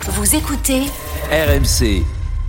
Vous écoutez RMC.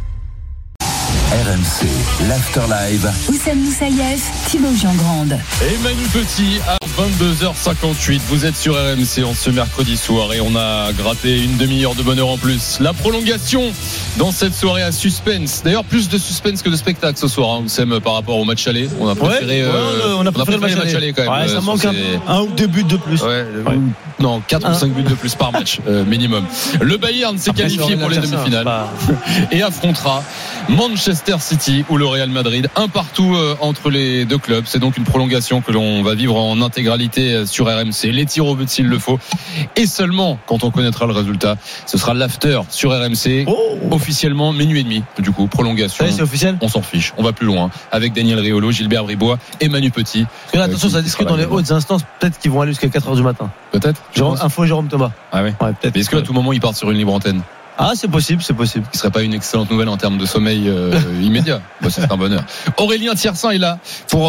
RMC, l'Afterlive. Oussem Moussaïef, Thibaut Jean-Grande. Et Manu Petit à 22h58. Vous êtes sur RMC en ce mercredi soir et on a gratté une demi-heure de bonheur en plus. La prolongation dans cette soirée à suspense. D'ailleurs, plus de suspense que de spectacle ce soir, Oussem, par rapport au match aller. On a préféré, on a préféré le match aller quand même. Ouais, ça manque un ou deux buts de plus. Non, 4 ou 5 buts de plus par match minimum. Le Bayern s'est qualifié pour les demi-finales et affrontera Manchester City ou le Real Madrid, un partout entre les deux clubs. C'est donc une prolongation que l'on va vivre en intégralité sur RMC. Les tirs au but s'il le faut, et seulement quand on connaîtra le résultat. Ce sera l'after sur RMC, officiellement minuit et demi. Du coup, prolongation. C'est officiel. On s'en fiche, on va plus loin avec Daniel Riolo, Gilbert Bribois et Manu Petit. Parce que là, attention, ça discute dans les hautes instances. Peut-être qu'ils vont aller jusqu'à 4h du matin. Peut-être. Info Jérôme Thomas. Ah ouais. Peut-être. Mais est-ce qu'à tout moment ils partent sur une libre antenne? Ah, c'est possible. Ce qui serait pas une excellente nouvelle en termes de sommeil immédiat. C'est un bonheur. Aurélien Thiersin est là pour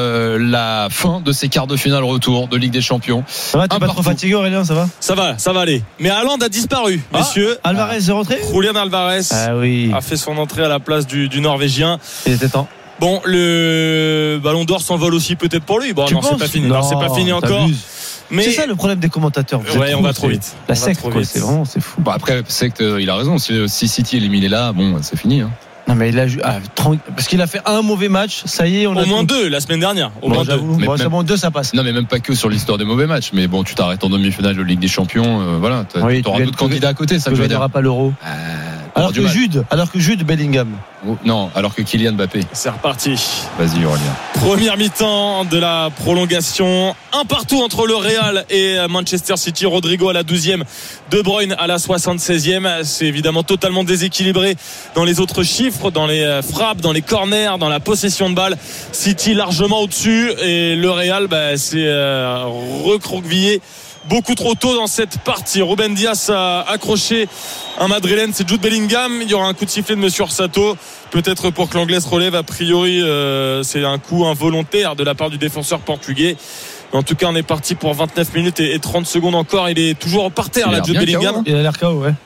la fin de ces quarts de finale retour de Ligue des Champions. Ça va, t'es pas trop fatigué, Aurélien? Ça va aller. Mais Haaland a disparu, messieurs. Alvarez est rentré. Julian Alvarez a fait son entrée à la place du Norvégien. Il était temps. Bon, le Ballon d'Or s'envole aussi peut-être pour lui. Bon, non, c'est pas fini. Non, c'est pas fini encore. Mais c'est ça le problème des commentateurs. Ouais, on va trop vite. La secte, quoi, c'est fou. Bon, après, secte, il a raison. Si City est éliminé là, bon, c'est fini. Non, mais il a parce qu'il a fait un mauvais match. Ça y est, on a au moins deux la semaine dernière. Au moins deux. Bon, deux, ça passe. Non, mais même pas que sur l'histoire des mauvais matchs. Mais bon, tu t'arrêtes en demi-finale de Ligue des Champions. Voilà, t'auras d'autres candidats à côté. Ça, tu ne gagneras pas l'Euro. Alors que Jude Bellingham. Non, alors que Kylian Mbappé. C'est reparti. Vas-y, Aurélien. Première mi-temps de la prolongation. Un partout entre le Real et Manchester City. Rodrigo à la 12e, De Bruyne à la 76e. C'est évidemment totalement déséquilibré dans les autres chiffres, dans les frappes, dans les corners, dans la possession de balle. City largement au-dessus et le Real s'est recroquevillé beaucoup trop tôt dans cette partie. Ruben Dias a accroché un Madrilène, c'est Jude Bellingham. Il y aura un coup de sifflet de Monsieur Orsato, peut-être pour que l'anglais se relève. A priori c'est un coup involontaire de la part du défenseur portugais. En tout cas, on est parti pour 29 minutes et 30 secondes encore. Il est toujours par terre là, Jude Bellingham. Il a l'air KO, ouais.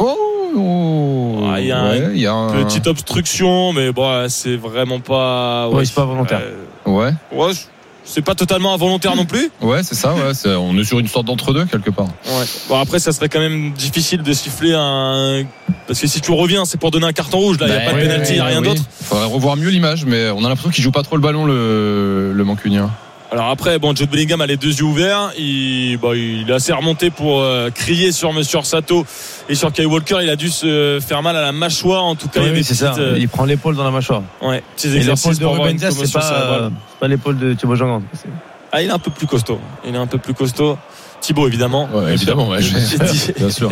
Il y a une petite obstruction, mais bon, c'est vraiment pas. Ouais, c'est pas volontaire. Ouais, c'est pas totalement involontaire non plus. Ouais, c'est ça. Ouais, on est sur une sorte d'entre-deux quelque part. Ouais. Bon, après, ça serait quand même difficile de siffler parce que si tu reviens, c'est pour donner un carton rouge. Là, il n'y a pas de pénalty, il n'y a rien d'autre. Il faudrait revoir mieux l'image, mais on a l'impression qu'il joue pas trop le ballon, le Mancunien. Alors après, Jude Bellingham a les deux yeux ouverts. Il est assez remonté pour crier sur Monsieur Orsato et sur Kyle Walker. Il a dû se faire mal à la mâchoire. En tout cas, il il prend l'épaule dans la mâchoire. Ouais. Et l'épaule de Ruben Dias, c'est pas l'épaule de Thibaut Jean-Grande. Il est un peu plus costaud. Thibaut, évidemment. Ouais, évidemment, ouais, bien sûr.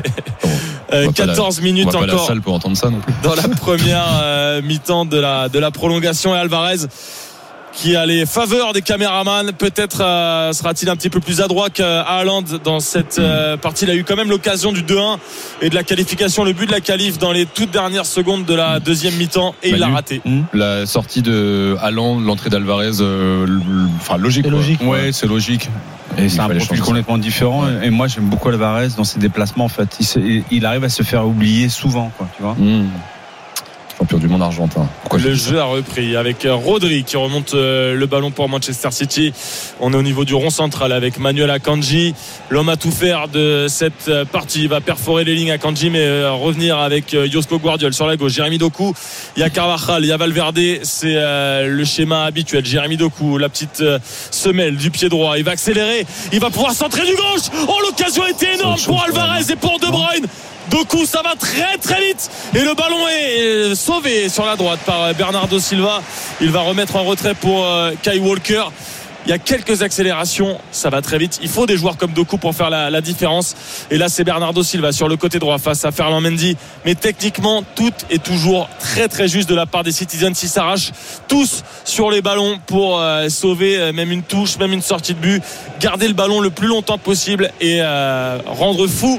14 minutes encore. On va pas à la salle pour entendre ça non plus. Dans la première mi-temps de la prolongation, et Alvarez qui a les faveurs des caméramans. Peut-être sera-t-il un petit peu plus adroit qu'Haaland dans cette partie. Il a eu quand même l'occasion du 2-1 et de la qualification, le but de la qualif dans les toutes dernières secondes de la deuxième mi-temps, et il l'a raté. La sortie de Haaland, l'entrée d'Alvarez, logique. C'est logique. Ouais, c'est logique. Et c'est un profil complètement différent. Ouais. Et moi, j'aime beaucoup Alvarez dans ses déplacements. En fait, il arrive à se faire oublier souvent, quoi, tu vois. Champion du monde argentin. Le jeu a repris avec Rodri qui remonte le ballon pour Manchester City. On est au niveau du rond central avec Manuel Akanji, l'homme à tout faire de cette partie. Il va perforer les lignes Akanji, mais revenir avec Josko Guardiol sur la gauche. Jérémy Doku, il y a Carvajal, il y a Valverde. C'est le schéma habituel. Jérémy Doku, la petite semelle du pied droit. Il va accélérer, il va pouvoir centrer du gauche. L'occasion était énorme pour Alvarez et pour De Bruyne. Doku, ça va très très vite et le ballon est sauvé sur la droite par Bernardo Silva. Il va remettre en retrait pour Kyle Walker. Il y a quelques accélérations, ça va très vite. Il faut des joueurs comme Doku pour faire la différence. Et là, c'est Bernardo Silva sur le côté droit face à Ferland Mendy. Mais techniquement, tout est toujours très très juste de la part des Citizens. Ils s'arrachent tous sur les ballons pour sauver même une touche, même une sortie de but. Garder le ballon le plus longtemps possible et rendre fou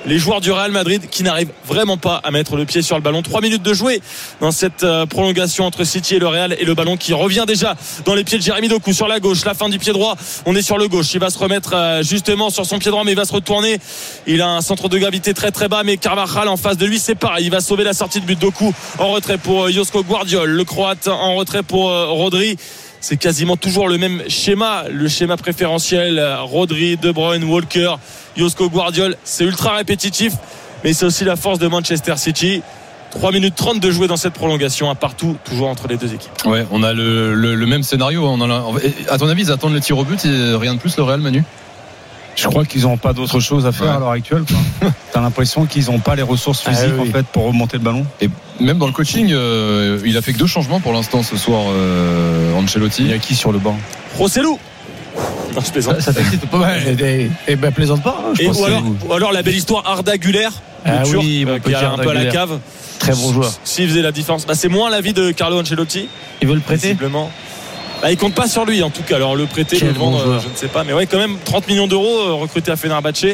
les joueurs du Real Madrid qui n'arrivent vraiment pas à mettre le pied sur le ballon. 3 minutes de jouer dans cette prolongation entre City et le Real, et le ballon qui revient déjà dans les pieds de Jérémy Doku sur la gauche, la fin du pied droit, on est sur le gauche, il va se remettre justement sur son pied droit, mais il va se retourner, il a un centre de gravité très très bas, mais Carvajal en face de lui, c'est pareil, il va sauver la sortie de but. Doku en retrait pour Josko Gvardiol, le Croate en retrait pour Rodri. C'est quasiment toujours le même schéma, le schéma préférentiel, Rodri, De Bruyne, Walker, Josko Gvardiol. C'est ultra répétitif, mais c'est aussi la force de Manchester City. 3 minutes 30 de jouer dans cette prolongation, à partout, toujours entre les deux équipes. Ouais, on a le même scénario. À ton avis, ils attendent les tirs au but et rien de plus, le Real, Manu? Je crois qu'ils n'ont pas d'autre chose à faire à l'heure actuelle. T'as l'impression qu'ils n'ont pas les ressources physiques en fait pour remonter le ballon. Et même dans le coaching, il a fait que 2 changements pour l'instant ce soir, Ancelotti. Il y a qui sur le banc? Rossellou. Non, je plaisante. Ça t'excite pas mal. Et ben plaisante pas. Ou alors la belle histoire Arda Güler, qui a un peu à la cave. Très bon joueur. S'il faisait la différence, c'est moins l'avis de Carlo Ancelotti. Il veut le prêter visiblement. Il compte pas sur lui en tout cas. Alors le prêter, le vendre, je ne sais pas. Mais ouais, quand même 30 millions d'euros recrutés à Fenerbahçe.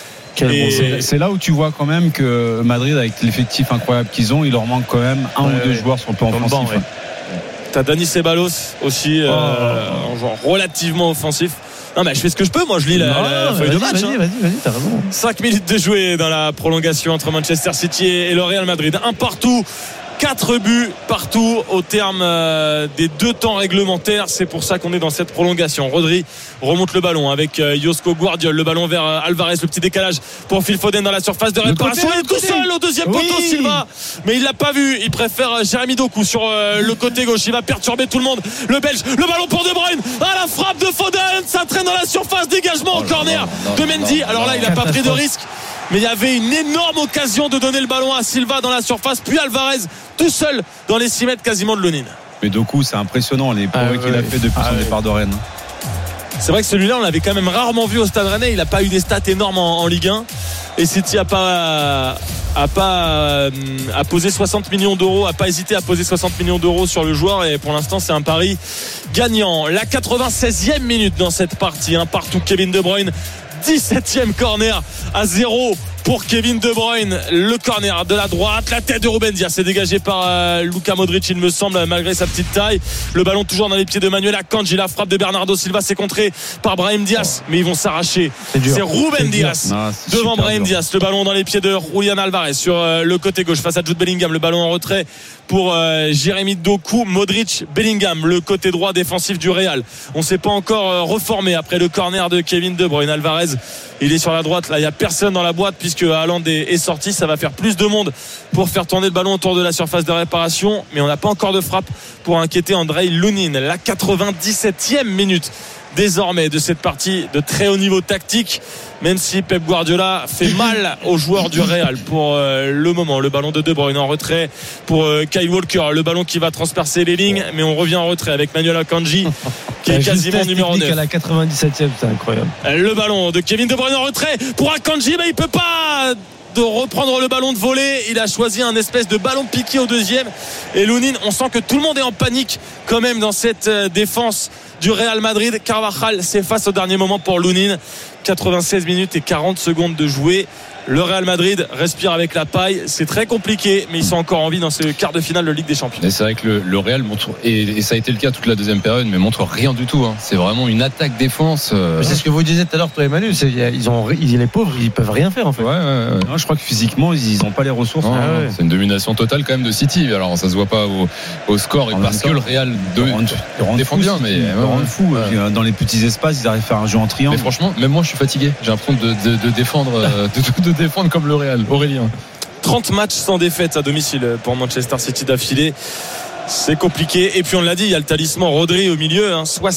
C'est là où tu vois quand même que Madrid, avec l'effectif incroyable qu'ils ont, il leur manque quand même un ou deux joueurs sur le plan offensif. T'as Dani Ceballos aussi, en joueur relativement offensif. Non mais je fais ce que je peux, moi je lis la feuille de match. Vas-y, t'as raison. 5 minutes de jouer dans la prolongation entre Manchester City et le Real Madrid. Un partout. 4 buts partout au terme des 2 temps réglementaires. C'est pour ça qu'on est dans cette prolongation. Rodri remonte le ballon avec Josko Gvardiol, le ballon vers Alvarez, le petit décalage pour Phil Foden dans la surface de réparation. Il est tout seul au deuxième poteau, Silva, mais il l'a pas vu. Il préfère Jérémy Doku sur le côté gauche. Il va perturber tout le monde. Le Belge, le ballon pour De Bruyne. La frappe de Foden, ça traîne dans la surface, dégagement au corner de Mendy. Alors là, il n'a pas pris de risque, mais il y avait une énorme occasion de donner le ballon à Silva dans la surface, puis Alvarez tout seul dans les 6 mètres quasiment de Lonin. Mais Doku, c'est impressionnant les progrès qu'il a fait depuis son départ de Rennes. C'est vrai que celui-là, on l'avait quand même rarement vu au Stade Rennais. Il n'a pas eu des stats énormes en Ligue 1. Et City a posé 60 millions d'euros, a pas hésité à poser 60 millions d'euros sur le joueur. Et pour l'instant, c'est un pari gagnant. La 96e minute dans cette partie. Un partout, Kevin De Bruyne. 17e corner à 0 pour Kevin De Bruyne. Le corner de la droite, la tête de Ruben Dias, c'est dégagé par Luka Modric, il me semble, malgré sa petite taille. Le ballon toujours dans les pieds de Manuel Akanji. La frappe de Bernardo Silva, c'est contré par Brahim Diaz, mais ils vont s'arracher. C'est Ruben Dias devant Brahim Diaz. Le ballon dans les pieds de Julian Alvarez sur le côté gauche face à Jude Bellingham. Le ballon en retrait pour Jérémy Doku. Modric, Bellingham, le côté droit défensif du Real. On ne s'est pas encore reformé après le corner de Kevin De Bruyne. Alvarez, il est sur la droite, là il n'y a personne dans la boîte puisque Haaland est sorti. Ça va faire plus de monde pour faire tourner le ballon autour de la surface de réparation, mais on n'a pas encore de frappe pour inquiéter Andrei Lunin. La 97e minute désormais de cette partie de très haut niveau tactique, même si Pep Guardiola fait mal aux joueurs du Real pour le moment. Le ballon de De Bruyne en retrait pour Kyle Walker, le ballon qui va transpercer les lignes, mais on revient en retrait avec Manuel Akanji qui est quasiment numéro 9 à la 97e. C'est incroyable. Le ballon de Kevin De Bruyne en retrait pour Akanji, mais il peut pas de reprendre le ballon de volée. Il a choisi un espèce de ballon piqué au deuxième, et Lunin, on sent que tout le monde est en panique quand même dans cette défense du Real Madrid. Carvajal s'efface au dernier moment pour Lunin. 96 minutes et 40 secondes de jouer. Le Real Madrid respire avec la paille. C'est très compliqué, mais ils sont encore en vie dans ce quart de finale de Ligue des Champions. Et c'est vrai que le Real montre, et ça a été le cas toute la deuxième période, mais montre rien du tout. C'est vraiment une attaque-défense. C'est ce que vous disiez tout à l'heure, toi et Manu. Les pauvres, ils peuvent rien faire en fait. Ouais. Non, je crois que physiquement, ils n'ont pas les ressources. C'est une domination totale quand même de City. Alors ça se voit pas au score, et parce que le Real défend bien, mais fou. Dans les petits espaces, ils arrivent à faire un jeu en triangle. Mais franchement, même moi, je suis fatigué. J'ai l'impression de défendre, de défendre comme le Real. Aurélien. 30 matchs sans défaite à domicile pour Manchester City d'affilée. C'est compliqué. Et puis on l'a dit, il y a le talisman Rodri au milieu.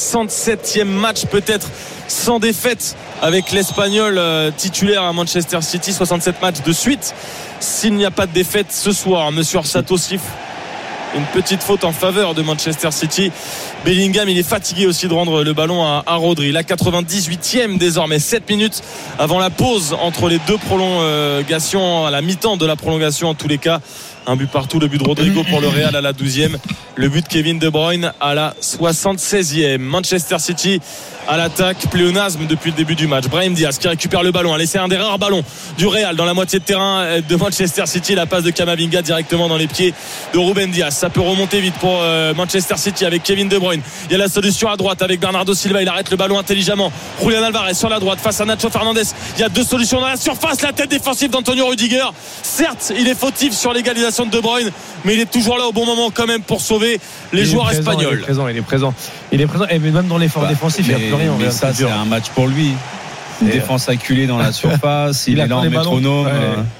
67e match peut-être sans défaite avec l'Espagnol titulaire à Manchester City. 67 matchs de suite. S'il n'y a pas de défaite ce soir, Monsieur Orsato siffle une petite faute en faveur de Manchester City. Bellingham, il est fatigué aussi de rendre le ballon à Rodri. La 98e désormais, 7 minutes avant la pause entre les deux prolongations, à la mi-temps de la prolongation en tous les cas. Un but partout, le but de Rodrigo pour le Real à la 12e, le but de Kevin De Bruyne à la 76e. Manchester City à l'attaque, pléonasme depuis le début du match. Brahim Diaz qui récupère le ballon, a laissé un des rares ballons du Real dans la moitié de terrain de Manchester City. La passe de Camavinga directement dans les pieds de Ruben Diaz. Ça peut remonter vite pour Manchester City avec Kevin De Bruyne. Il y a la solution à droite avec Bernardo Silva, il arrête le ballon intelligemment. Julian Alvarez sur la droite face à Nacho Fernandez. Il y a deux solutions dans la surface, la tête défensive d'Antonio Rudiger. Certes, il est fautif sur l'égalisation de De Bruyne, mais il est toujours là au bon moment quand même pour sauver les joueurs espagnols. Il est présent. Et même dans l'effort défensif, il n'y a plus rien. Mais ça, c'est un match pour lui. Une défense acculée dans la surface, il est là en métronome.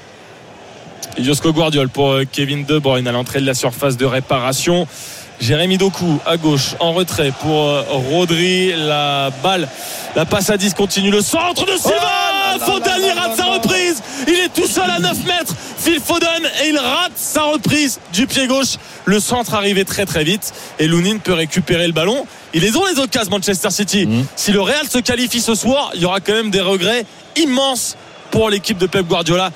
Josko Guardiola pour Kevin De Bruyne à l'entrée de la surface de réparation. Jérémy Doku à gauche en retrait pour Rodri. La balle, la passe à 10 continue. Le centre de Silva. Foden, il rate sa reprise. Il est tout seul à 9 mètres. Phil Foden et il rate sa reprise du pied gauche. Le centre arrivait très très vite et Lunin peut récupérer le ballon. Ils ont les occasions Manchester City. Si le Real se qualifie ce soir, il y aura quand même des regrets immenses pour l'équipe de Pep Guardiola.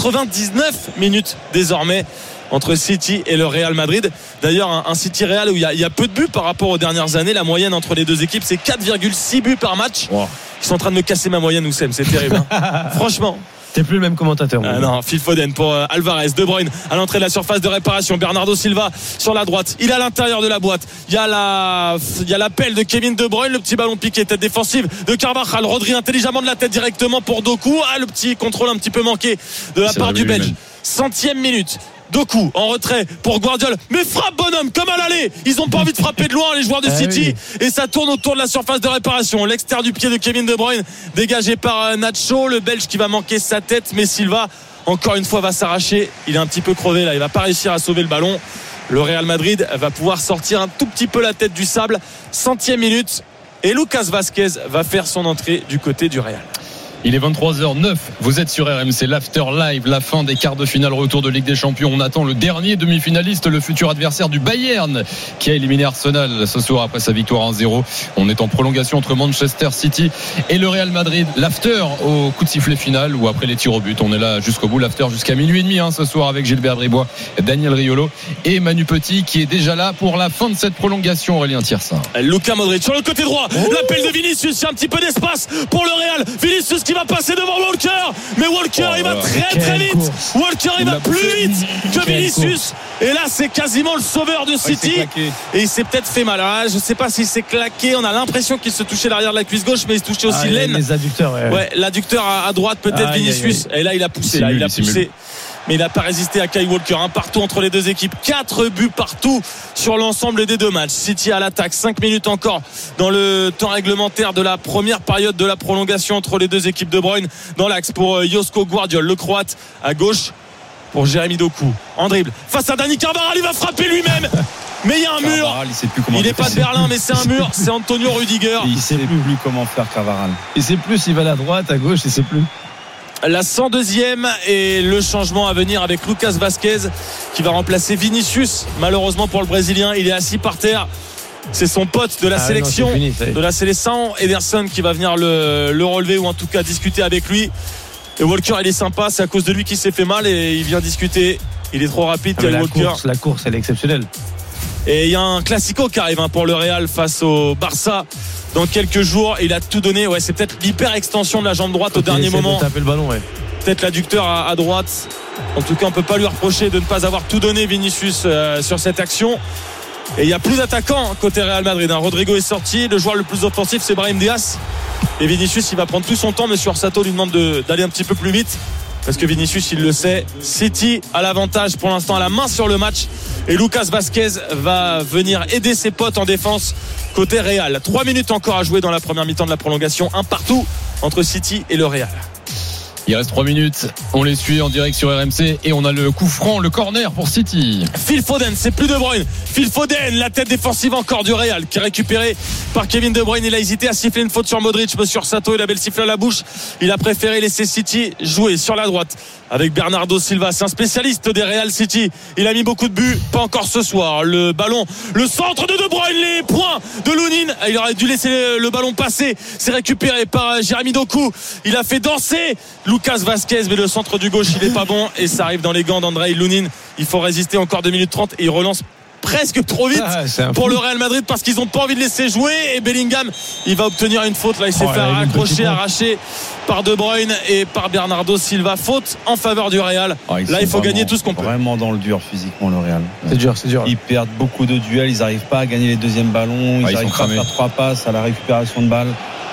99 minutes désormais entre City et le Real Madrid. D'ailleurs un City Real où il y a peu de buts par rapport aux dernières années. La moyenne entre les deux équipes c'est 4,6 buts par match. Ils sont en train de me casser ma moyenne, Oussem, c'est terrible hein. Franchement t'es plus le même commentateur. Non, Phil Foden pour Alvarez, De Bruyne à l'entrée de la surface de réparation. Bernardo Silva sur la droite. Il est à l'intérieur de la boîte. Il y a l'appel de Kevin De Bruyne, le petit ballon piqué, tête défensive de Carvajal. Rodri intelligemment de la tête directement pour Doku. Le petit contrôle un petit peu manqué de la part du Belge. 100e minute. Doku en retrait pour Guardiola, mais frappe bonhomme comme à l'aller. Ils ont pas envie de frapper de loin les joueurs de City et ça tourne autour de la surface de réparation. L'extérieur du pied de Kevin De Bruyne dégagé par Nacho, le Belge qui va manquer sa tête, mais Silva encore une fois va s'arracher. Il est un petit peu crevé là, il va pas réussir à sauver le ballon. Le Real Madrid va pouvoir sortir un tout petit peu la tête du sable. 100e minute et Lucas Vazquez va faire son entrée du côté du Real. Il est 23h09, vous êtes sur RMC, l'After Live, la fin des quarts de finale, retour de Ligue des Champions. On attend le dernier demi-finaliste, le futur adversaire du Bayern, qui a éliminé Arsenal ce soir après sa victoire 1-0. On est en prolongation entre Manchester City et le Real Madrid. L'After au coup de sifflet final ou après les tirs au but. On est là jusqu'au bout, l'After jusqu'à minuit et demi ce soir avec Gilbert Bribois, Daniel Riolo et Manu Petit qui est déjà là pour la fin de cette prolongation. Aurélien Thiersin. Luka Modric sur le côté droit, l'appel de Vinicius, il y a un petit peu d'espace pour le Real. Vinicius qui va passer devant Walker, mais Walker il va très vite. Walker il va plus vite que Vinicius et là c'est quasiment le sauveur de City et il s'est peut-être fait mal. Alors, je sais pas s'il s'est claqué, on a l'impression qu'il se touchait l'arrière de la cuisse gauche, mais il se touchait aussi l'aine, les adducteurs, l'adducteur à droite peut-être. Vinicius et là il a poussé, mais il n'a pas résisté à Kyle Walker. Un partout entre les deux équipes, 4 buts partout sur l'ensemble des deux matchs. City à l'attaque, 5 minutes encore dans le temps réglementaire de la première période de la prolongation entre les deux équipes. De Bruyne dans l'axe pour Josko Guardiola, le Croate à gauche pour Jérémy Doku en dribble face à Dani Carvajal, il va frapper lui-même. Mais il y a un mur. Il n'est pas de Berlin, mais c'est un mur. C'est Antonio Rudiger. Il sait plus comment faire Carvajal. Il sait plus s'il va à droite, à gauche, il sait plus. La 102e et le changement à venir avec Lucas Vazquez qui va remplacer Vinicius. Malheureusement pour le Brésilien, il est assis par terre. C'est son pote de la sélection, de la sélection, Ederson, qui va venir le relever ou en tout cas discuter avec lui. Et Walker, il est sympa, c'est à cause de lui qu'il s'est fait mal et il vient discuter. Il est trop rapide. La course, elle est exceptionnelle. Et il y a un classico qui arrive pour le Real face au Barça dans quelques jours. Il a tout donné. C'est peut-être l'hyper extension de la jambe droite au dernier moment. Taper le ballon, peut-être l'adducteur à droite. En tout cas, on peut pas lui reprocher de ne pas avoir tout donné, Vinicius, sur cette action. Et il n'y a plus d'attaquant côté Real Madrid. Rodrigo est sorti. Le joueur le plus offensif, c'est Brahim Diaz. Et Vinicius, il va prendre tout son temps. Monsieur Orsato lui demande d'aller un petit peu plus vite. Parce que Vinicius, il le sait. City a l'avantage pour l'instant, à la main sur le match. Et Lucas Vazquez va venir aider ses potes en défense côté Real. 3 minutes encore à jouer dans la première mi-temps de la prolongation. Un partout entre City et le Real. Il reste 3 minutes, on les suit en direct sur RMC et on a le coup franc, le corner pour City. Phil Foden, c'est plus De Bruyne. Phil Foden, la tête défensive encore du Real, qui est récupérée par Kevin De Bruyne. Il a hésité à siffler une faute sur Modric. Monsieur Sato, il avait le sifflet à la bouche. Il a préféré laisser City jouer sur la droite avec Bernardo Silva. C'est un spécialiste des Real City. Il a mis beaucoup de buts, pas encore ce soir. Le ballon, le centre de Bruyne, les points de Lunin. Il aurait dû laisser le ballon passer. C'est récupéré par Jérémy Doku. Il a fait danser Lucas Vazquez, mais le centre du gauche, il est pas bon et ça arrive dans les gants d'Andrei Lunin. Il faut résister encore 2 minutes 30 et il relance presque trop vite pour le Real Madrid parce qu'ils n'ont pas envie de laisser jouer. Et Bellingham, il va obtenir une faute. Là, il s'est fait raccrocher, arraché par De Bruyne et par Bernardo Silva. Faute en faveur du Real. Là, il faut gagner tout ce qu'on peut. Vraiment dans le dur physiquement, le Real. C'est dur. Ils perdent beaucoup de duels. Ils n'arrivent pas à gagner les deuxièmes ballons. Ils n'arrivent pas à faire 3 passes à la récupération de balles.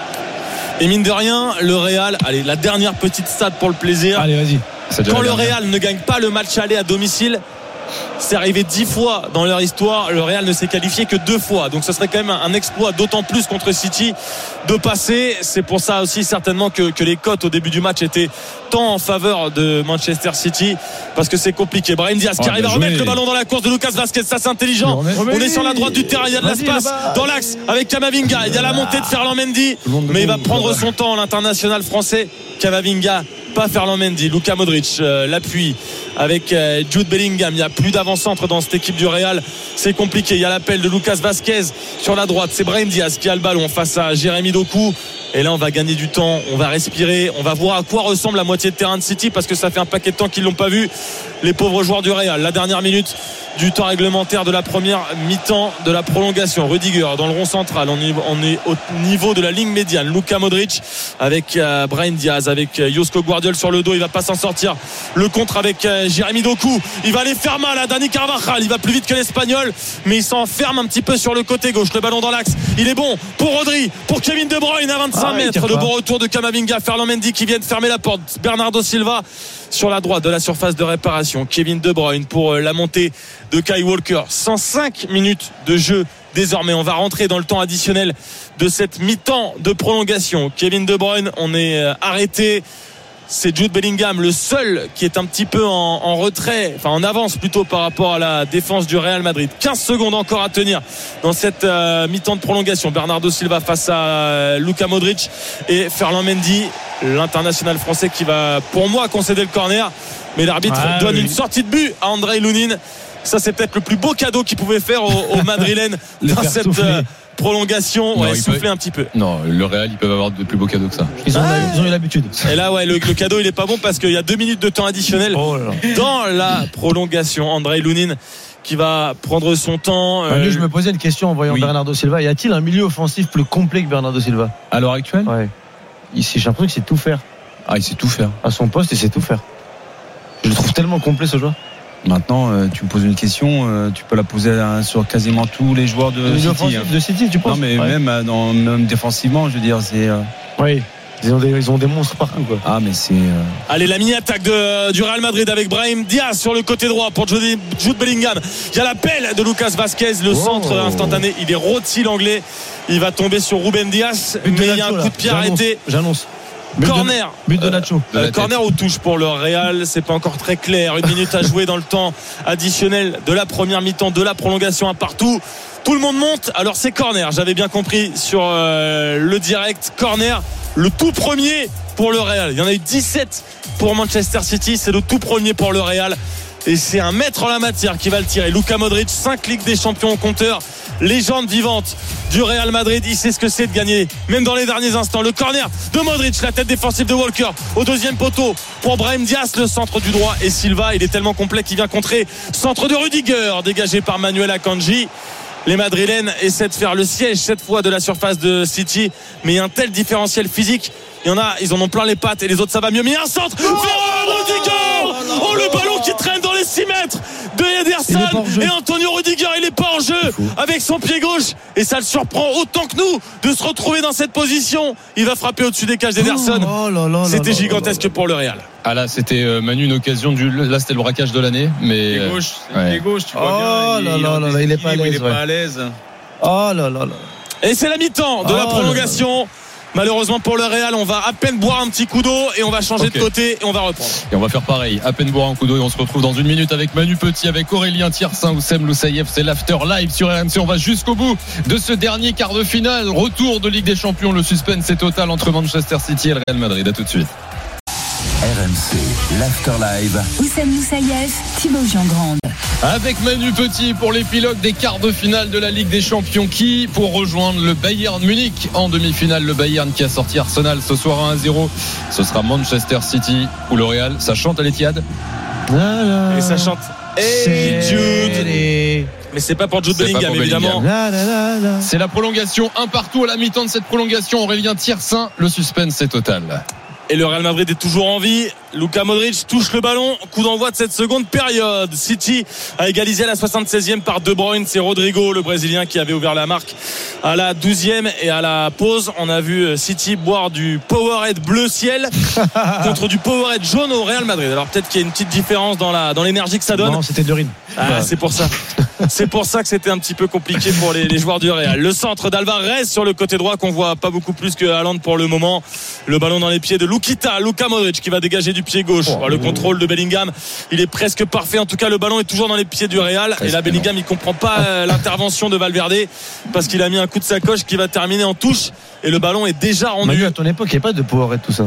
Et mine de rien, le Real, allez, la dernière petite stat pour le plaisir. Allez, vas-y. Quand le Real ne gagne pas le match aller à domicile, c'est arrivé 10 fois dans leur histoire. Le Real ne s'est qualifié que 2 fois. Donc ce serait quand même un exploit, d'autant plus contre City, de passer. C'est pour ça aussi certainement que les cotes au début du match étaient tant en faveur de Manchester City, parce que c'est compliqué. Brahim Diaz qui arrive à remettre le ballon dans la course de Lucas Vazquez. Ça, c'est intelligent. On est sur la droite du terrain. Il y a de l'espace dans l'axe avec Camavinga. Il y a la montée de Ferland Mendy, mais il va prendre son temps, l'international français. Camavinga, pas Ferland Mendy. Luka Modric, l'appui avec Jude Bellingham. Il n'y a plus d'avant-centre dans cette équipe du Real. C'est compliqué. Il y a l'appel de Lucas Vazquez sur la droite. C'est Brahim Diaz qui a le ballon face à Jérémy Doku. Et là, on va gagner du temps. On va respirer. On va voir à quoi ressemble la moitié de terrain de City, parce que ça fait un paquet de temps qu'ils l'ont pas vu, les pauvres joueurs du Real. La dernière minute du temps réglementaire de la première mi-temps de la prolongation. Rudiger dans le rond central. On est au niveau de la ligne médiane. Luka Modric avec Brahim Diaz, avec Josko Guardiola sur le dos. Il va pas s'en sortir. Le contre avec Jérémy Doku. Il va aller faire mal à Dani Carvajal. Il va plus vite que l'Espagnol, mais il s'enferme un petit peu sur le côté gauche. Le ballon dans l'axe. Il est bon pour Rodri, pour Kevin De Bruyne à 25 mètres. Le bon retour de Camavinga. Ferland Mendy qui vient de fermer la porte. Bernardo Silva sur la droite de la surface de réparation. Kevin De Bruyne pour la montée de Kyle Walker. 105 minutes de jeu désormais. On va rentrer dans le temps additionnel de cette mi-temps de prolongation. Kevin De Bruyne, on est arrêté. C'est Jude Bellingham, le seul qui est un petit peu en retrait, enfin en avance plutôt par rapport à la défense du Real Madrid. 15 secondes encore à tenir dans cette mi-temps de prolongation. Bernardo Silva face à Luka Modric et Ferland Mendy, l'international français, qui va pour moi concéder le corner. Mais l'arbitre donne une sortie de but à Andrei Lunin. Ça, c'est peut-être le plus beau cadeau qu'il pouvait faire aux Madrilènes dans cette prolongation. Ouais, souffler un petit peu. Non, le Real, ils peuvent avoir de plus beaux cadeaux que ça. Ils ont eu l'habitude. Et là, le cadeau, il est pas bon, parce qu'il y a 2 minutes de temps additionnel dans la prolongation. Andrei Lunin qui va prendre son temps. Je me posais une question en voyant Bernardo Silva. Y a-t-il un milieu offensif plus complet que Bernardo Silva à l'heure actuelle? Ouais. J'ai l'impression qu'il sait tout faire. Il sait tout faire. À son poste, il sait tout faire. Je le trouve tellement complet, ce joueur. Maintenant, tu me poses une question, tu peux la poser sur quasiment tous les joueurs de City. De City, tu penses? Non, mais même défensivement, je veux dire, c'est. Oui. Ils ont des monstres partout, quoi. Mais c'est. Allez, la mini-attaque du Real Madrid avec Brahim Diaz sur le côté droit pour Jude Bellingham. Il y a l'appel de Lucas Vazquez, le centre instantané. Il est rôti, l'anglais. Il va tomber sur Ruben Diaz, mais il y a un coup de pied arrêté. J'annonce. Corner. But de Nacho. Corner ou touche pour le Real, c'est pas encore très clair. 1 minute à jouer dans le temps additionnel de la première mi-temps, de la prolongation, un partout. Tout le monde monte. Alors c'est corner, j'avais bien compris sur le direct. Corner, le tout premier pour le Real. Il y en a eu 17 pour Manchester City. C'est le tout premier pour le Real. Et c'est un maître en la matière qui va le tirer. Luka Modric, 5 Ligues des Champions au compteur. Légende vivante du Real Madrid. Il sait ce que c'est de gagner, même dans les derniers instants. Le corner de Modric, la tête défensive de Walker au 2e poteau pour Brahim Diaz, le centre du droit. Et Silva, il est tellement complet qu'il vient contrer. Centre de Rudiger, dégagé par Manuel Akanji. Les Madrilènes essaient de faire le siège cette fois de la surface de City, mais il y a un tel différentiel physique. Il y en a, ils en ont plein les pattes, et les autres ça va mieux. Mais il y a un centre Rudiger. Le ballon qui traîne dans les 6 mètres de Ederson, et Antonio Rudiger, il est pas en jeu avec son pied gauche, et ça le surprend autant que nous de se retrouver dans cette position. Il va frapper au-dessus des cages d'Ederson. C'était gigantesque pour le Real. Là c'était Manu, une occasion là c'était le braquage de l'année, mais pied gauche, tu vois bien. Il est pas à l'aise. Et c'est la mi-temps de la prolongation. Malheureusement pour le Real, on va à peine boire un petit coup d'eau et on va changer de côté et on va reprendre. Et on va faire pareil, à peine boire un coup d'eau, et on se retrouve dans 1 minute avec Manu Petit, avec Aurélien Thiersin, Oussem Loussaïef. C'est l'after live sur RMC. On va jusqu'au bout de ce dernier quart de finale. Retour de Ligue des Champions. Le suspense est total entre Manchester City et le Real Madrid. À tout de suite. RMC, l'after live. Oussem Loussaïef, Thibaut Jean-Grande. Avec Manu Petit pour l'épilogue des quarts de finale de la Ligue des Champions, qui pour rejoindre le Bayern Munich en demi-finale. Le Bayern qui a sorti Arsenal ce soir 1-0. Ce sera Manchester City ou le Real. Ça chante à l'Etihad. Et ça chante Hey Jude. Mais c'est pas pour Jude Bellingham, évidemment. C'est la prolongation, un partout à la mi-temps de cette prolongation. Aurélien Tiersin, le suspense est total. Et le Real Madrid est toujours en vie. Luka Modric touche le ballon. Coup d'envoi de cette seconde période. City a égalisé à la 76e par De Bruyne. C'est Rodrigo, le Brésilien, qui avait ouvert la marque à la 12e. Et à la pause, on a vu City boire du Powerade bleu ciel contre du Powerade jaune au Real Madrid. Alors peut-être qu'il y a une petite différence dans l'énergie que ça donne. Non, c'était de l'urine. C'est pour ça. C'est pour ça que c'était un petit peu compliqué pour les joueurs du Real. Le centre d'Alvarez sur le côté droit qu'on voit pas beaucoup plus que Haaland pour le moment. Le ballon dans les pieds de Luka Modric qui va dégager du pied gauche. Le contrôle de Bellingham, il est presque parfait. En tout cas, le ballon est toujours dans les pieds du Real. Et là, Bellingham, il comprend pas l'intervention de Valverde parce qu'il a mis un coup de sacoche qui va terminer en touche. Et le ballon est déjà rendu. Manu, à ton époque, il n'y avait pas de Powerade tout ça.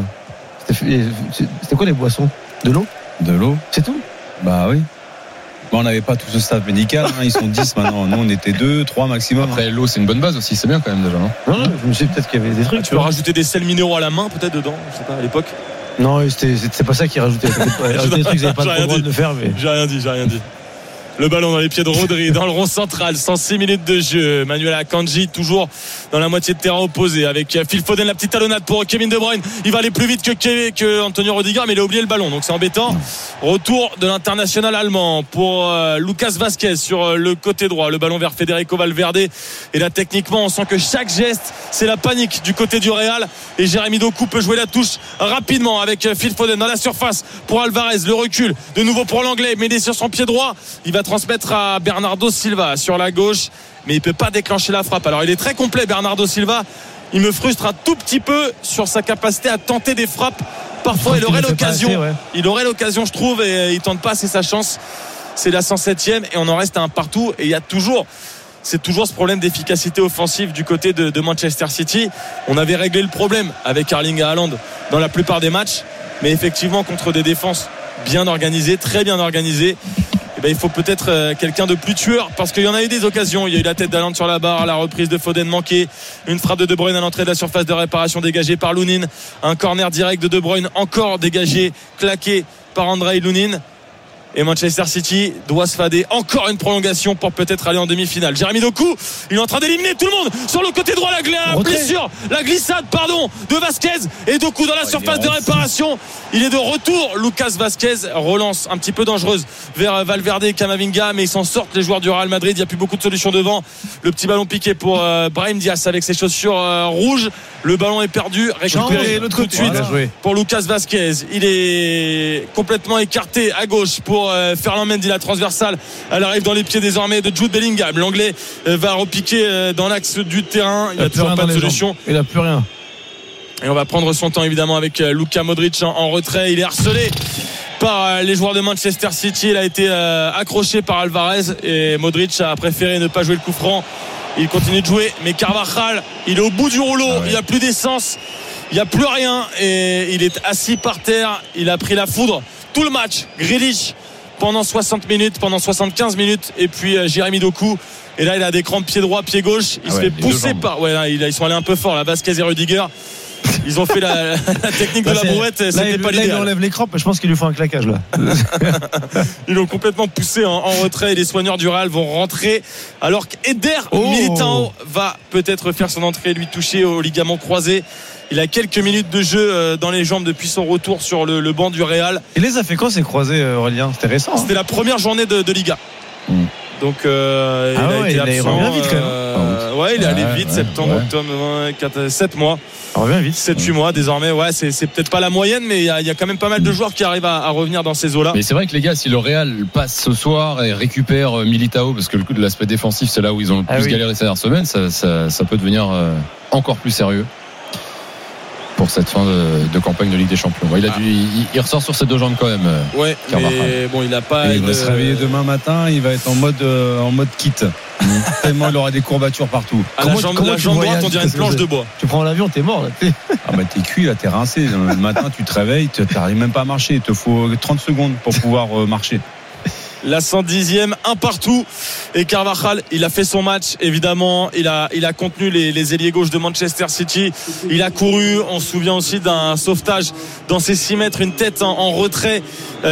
C'était quoi les boissons? De l'eau? De l'eau. C'est tout? Bah oui. On n'avait pas tout ce staff médical, ils sont 10 maintenant. Nous, on était 2, 3 maximum. Après, l'eau, c'est une bonne base aussi, c'est bien quand même déjà. Non, je me suis dit peut-être qu'il y avait des trucs. Tu peux rajouter des sels minéraux à la main, peut-être dedans, je sais pas, à l'époque. Non, c'est pas ça qui rajoutait. Des trucs que vous n'avez pas le droit de faire. Mais... J'ai rien dit. Le ballon dans les pieds de Rodri dans le rond central, 106 minutes de jeu. Manuel Akanji toujours dans la moitié de terrain opposé avec Phil Foden, la petite talonnade pour Kevin De Bruyne. Il va aller plus vite que Antonio Rudiger, mais il a oublié le ballon, donc c'est embêtant. Retour de l'international allemand pour Lucas Vazquez sur le côté droit. Le ballon vers Federico Valverde. Et là, techniquement, on sent que chaque geste, c'est la panique du côté du Real. Et Jérémy Doku peut jouer la touche rapidement avec Phil Foden dans la surface pour Alvarez. Le recul de nouveau pour l'anglais, mais il est sur son pied droit. Il va transmettre à Bernardo Silva sur la gauche, mais il peut pas déclencher la frappe. Alors il est très complet, Bernardo Silva. Il me frustre un tout petit peu sur sa capacité à tenter des frappes. Parfois il aurait l'occasion, je trouve, et il tente pas, c'est sa chance. C'est la 107e et on en reste à un partout. Et il y a toujours ce problème d'efficacité offensive du côté de Manchester City. On avait réglé le problème avec Erling Haaland dans la plupart des matchs, mais effectivement contre des défenses bien organisées, très bien organisées, il faut peut-être quelqu'un de plus tueur, parce qu'il y en a eu des occasions. Il y a eu la tête d'Haaland sur la barre, la reprise de Foden manquée, une frappe de De Bruyne à l'entrée de la surface de réparation dégagée par Lunin, un corner direct de De Bruyne encore dégagé, claqué par Andrei Lunin. Et Manchester City doit se fader. Encore une prolongation pour peut-être aller en demi-finale. Jérémy Doku, il est en train d'éliminer tout le monde sur le côté droit. La glissade de Vazquez, et Doku dans la surface de réparation. Il est de retour. Lucas Vazquez, relance un petit peu dangereuse vers Valverde et Camavinga, mais ils s'en sortent, les joueurs du Real Madrid. Il n'y a plus beaucoup de solutions devant. Le petit ballon piqué pour Brahim Diaz avec ses chaussures rouges. Le ballon est perdu, récupéré tout de suite pour Lucas Vazquez. Il est complètement écarté à gauche pour Ferland Mendy, la transversale. Elle arrive dans les pieds désormais de Jude Bellingham. L'anglais va repiquer dans l'axe du terrain. Il n'a toujours pas de solution. Il n'a plus rien. Et on va prendre son temps évidemment avec Luka Modric en retrait. Il est harcelé par les joueurs de Manchester City. Il a été accroché par Alvarez et Modric a préféré ne pas jouer le coup franc. Il continue de jouer, mais Carvajal, il est au bout du rouleau. Il n'y a plus d'essence, il n'y a plus rien, et il est assis par terre. Il a pris la foudre tout le match. Grealish pendant 60 minutes, pendant 75 minutes, et puis Jérémy Doku. Et là, il a des crampes pied droit, pied gauche. Il se fait pousser par. Ils sont allés un peu fort, là, Vazquez et Rudiger. Ils ont fait la technique de la brouette. C'était pas l'idéal. Là, il enlève les crampes. Je pense qu'il lui faut un claquage là. Ils l'ont complètement poussé en retrait. Et les soigneurs du Real vont rentrer. Alors qu'Eder Militão va peut-être faire son entrée, lui toucher au ligament croisé. Il a quelques minutes de jeu dans les jambes depuis son retour sur le banc du Real. Il les a fait quand ces croisés, Aurélien? C'était récent. C'était la première journée de Liga. Donc il a été absent. Il revient vite quand même. Il est allé vite, septembre, octobre, 7 mois. Il revient vite. 7-8 mois désormais. C'est peut-être pas la moyenne, mais il y a quand même pas mal de joueurs qui arrivent à revenir dans ces eaux-là. Mais c'est vrai que les gars, si le Real passe ce soir et récupère Militão, parce que l'aspect défensif, c'est là où ils ont le plus galéré ces dernières semaines, ça peut devenir encore plus sérieux pour cette fin de campagne de Ligue des Champions. Il ressort sur ses deux jambes quand même. Ouais, mais bon, il n'a pas. Il va se réveiller demain matin, il va être en mode kit. Tellement il aura des courbatures partout. La jambe droite, on dirait une planche de bois. Tu prends l'avion, t'es mort là. T'es cuit là, t'es rincé. Le matin, tu te réveilles, t'arrives même pas à marcher. Il te faut 30 secondes pour pouvoir marcher. La 110e, un partout. Et Carvajal, il a fait son match, évidemment. Il a contenu les ailiers gauches de Manchester City. Il a couru. On se souvient aussi d'un sauvetage dans ses 6 mètres, une tête en retrait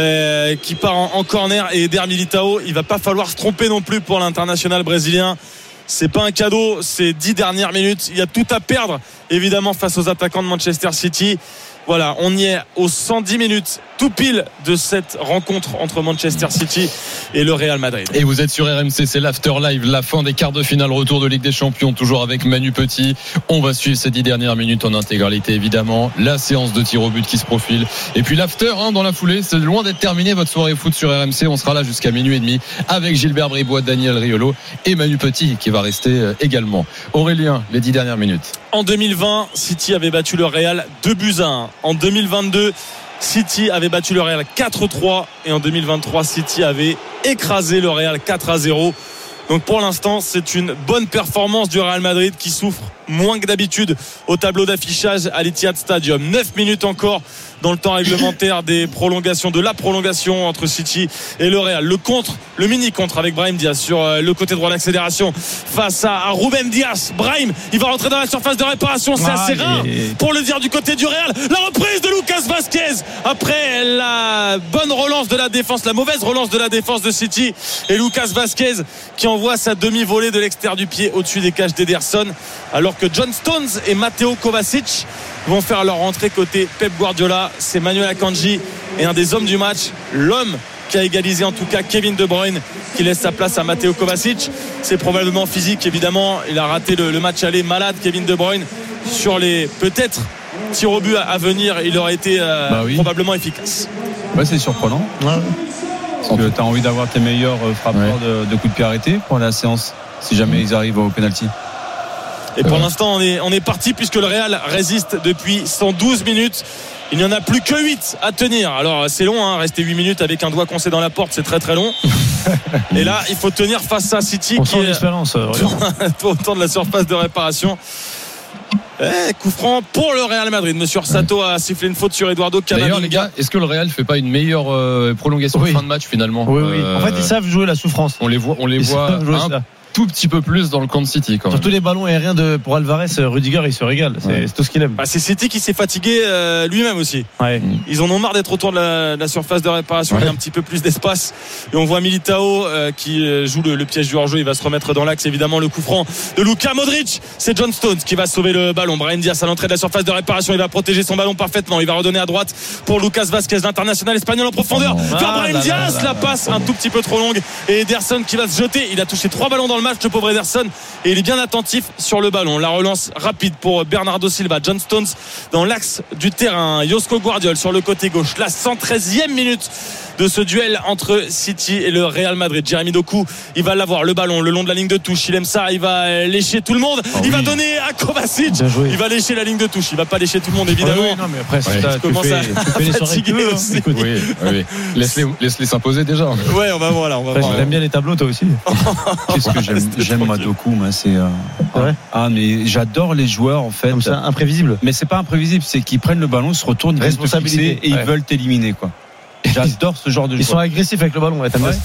qui part en corner. Et Eder Militao, il va pas falloir se tromper non plus pour l'international brésilien. C'est pas un cadeau, c'est 10 dernières minutes. Il y a tout à perdre, évidemment, face aux attaquants de Manchester City. Voilà, on y est aux 110 minutes tout pile de cette rencontre entre Manchester City et le Real Madrid. Et vous êtes sur RMC, c'est l'After Live, la fin des quarts de finale, retour de Ligue des Champions, toujours avec Manu Petit. On va suivre ces 10 dernières minutes en intégralité, évidemment. La séance de tir au but qui se profile. Et puis l'After, dans la foulée, c'est loin d'être terminé, votre soirée foot sur RMC. On sera là jusqu'à minuit et demi avec Gilbert Bribois, Daniel Riolo et Manu Petit qui va rester également. Aurélien, les 10 dernières minutes. En 2020, City avait battu le Real 2-1. En 2022, City avait battu le Real 4-3 et en 2023 City avait écrasé le Real 4-0. Donc pour l'instant c'est une bonne performance du Real Madrid qui souffre moins que d'habitude au tableau d'affichage à l'Etihad Stadium. 9 minutes encore dans le temps réglementaire de la prolongation entre City et le Real. Le mini-contre avec Brahim Diaz sur le côté droit, l'accélération face à Ruben Diaz. Brahim, il va rentrer dans la surface de réparation, c'est assez rare pour le dire du côté du Real. La reprise de Lucas Vazquez après la bonne relance de la défense, la mauvaise relance de la défense de City, et Lucas Vazquez qui envoie sa demi-volée de l'extérieur du pied au-dessus des cages d'Ederson, alors que John Stones et Mateo Kovacic vont faire leur rentrée côté Pep Guardiola. C'est Manuel Akanji et un des hommes du match, l'homme qui a égalisé en tout cas, Kevin De Bruyne, qui laisse sa place à Mateo Kovacic. C'est probablement physique, évidemment. Il a raté le match aller, malade, Kevin De Bruyne. Sur les peut-être tirs au but à venir, il aurait été probablement efficace. Ouais, c'est surprenant. Ouais. Parce que tu as envie d'avoir tes meilleurs frappeurs de coups de pied arrêtés pour la séance, si jamais ils arrivent au pénalty. Et pour l'instant on est parti, puisque le Real résiste depuis 112 minutes. Il n'y en a plus que 8 à tenir. Alors c'est long, rester 8 minutes avec un doigt coincé dans la porte, c'est très très long. Et là il faut tenir face à City qui est autour de la surface de réparation. Coup franc pour le Real Madrid. Monsieur Sato a sifflé une faute sur Eduardo Camavinga. D'ailleurs les gars, est-ce que le Real fait pas une meilleure prolongation de fin de match finalement? Oui. En fait ils savent jouer la souffrance. On les voit un tout petit peu plus dans le camp de City quand même. Surtout les ballons aériens pour Alvarez, Rudiger il se régale, c'est tout ce qu'il aime. C'est City qui s'est fatigué lui-même aussi. Ils en ont marre d'être autour de la surface de réparation. Il y a un petit peu plus d'espace et on voit Militao qui joue le piège du hors-jeu. Il va se remettre dans l'axe, évidemment. Le coup franc de Luka Modric, c'est John Stones qui va sauver le ballon. Brahim Diaz à l'entrée de la surface de réparation, il va protéger son ballon parfaitement. Il va redonner à droite pour Lucas Vazquez, l'international espagnol en profondeur vers Brahim Diaz. La passe un tout petit peu trop longue et Ederson qui va se jeter. Il a touché 3 ballons dans le match, le pauvre Ederson, et il est bien attentif sur le ballon. La relance rapide pour Bernardo Silva. John Stones dans l'axe du terrain. Josko Guardiol sur le côté gauche. La 113e minute de ce duel entre City et le Real Madrid. Jérémy Doku, il va l'avoir, le ballon le long de la ligne de touche. Il aime ça, il va lécher tout le monde. Il va donner à Kovacic. Il va lécher la ligne de touche. Il va pas lécher tout le monde, évidemment. Non, mais après tu commences à fatiguer aussi. Oui. Laisse-les s'imposer déjà. Ouais, on va voir là. T'aimes bien les tableaux toi aussi? Qu'est-ce que j'aime moi Doku, moi c'est mais j'adore les joueurs en fait. Comme ça, imprévisible. Mais c'est pas imprévisible, c'est qu'ils prennent le ballon, se retournent, ils responsabilité et ils veulent t'éliminer quoi. J'adore ce genre de joueurs. Ils sont agressifs avec le ballon.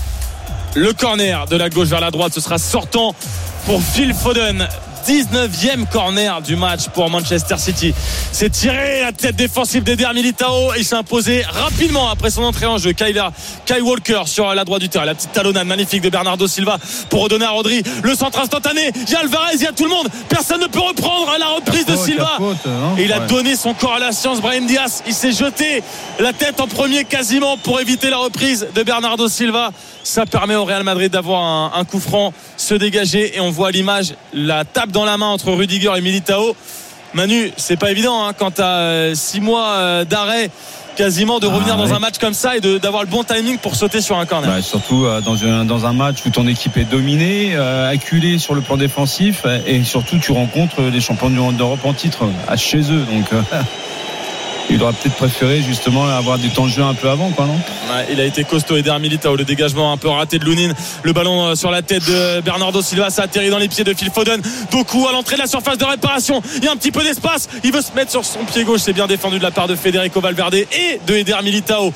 Le corner de la gauche vers la droite, ce sera sortant pour Phil Foden. 19e corner du match pour Manchester City. C'est tiré la tête défensive d'Eder Militao et il s'est imposé rapidement après son entrée en jeu. Kyle Walker sur la droite du terrain. La petite talonnade magnifique de Bernardo Silva pour redonner à Rodri. Le centre instantané. Il y a Alvarez, il y a tout le monde. Personne ne peut reprendre la reprise de Silva. Et il a donné son corps à la science. Brahim Diaz, il s'est jeté la tête en premier quasiment pour éviter la reprise de Bernardo Silva. Ça permet au Real Madrid d'avoir un coup franc, se dégager, et on voit à l'image la tape dans la main entre Rudiger et Militao. Manu, c'est pas évident quand t'as 6 mois d'arrêt quasiment de revenir dans un match comme ça et d'avoir le bon timing pour sauter sur un corner. Surtout dans un match où ton équipe est dominée, acculée sur le plan défensif, et surtout tu rencontres les champions d'Europe en titre chez eux, donc Il aurait peut-être préféré justement avoir du temps de jeu un peu avant, quoi, non? Ouais, il a été costaud, Eder Militao. Le dégagement un peu raté de Lounine. Le ballon sur la tête de Bernardo Silva. Ça atterrit dans les pieds de Phil Foden. Doku à l'entrée de la surface de réparation. Il y a un petit peu d'espace. Il veut se mettre sur son pied gauche. C'est bien défendu de la part de Federico Valverde et de Eder Militao.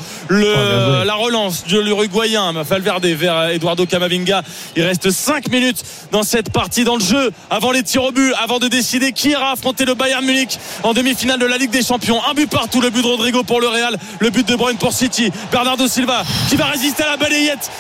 La relance de l'Uruguayen Valverde vers Eduardo Camavinga. Il reste 5 minutes dans cette partie, dans le jeu, avant les tirs au but, avant de décider qui ira affronter le Bayern Munich en demi-finale de la Ligue des Champions. Un but partout, le but de Rodrigo pour le Real, le but de Bruyne pour City. Bernardo Silva qui va résister à la balayette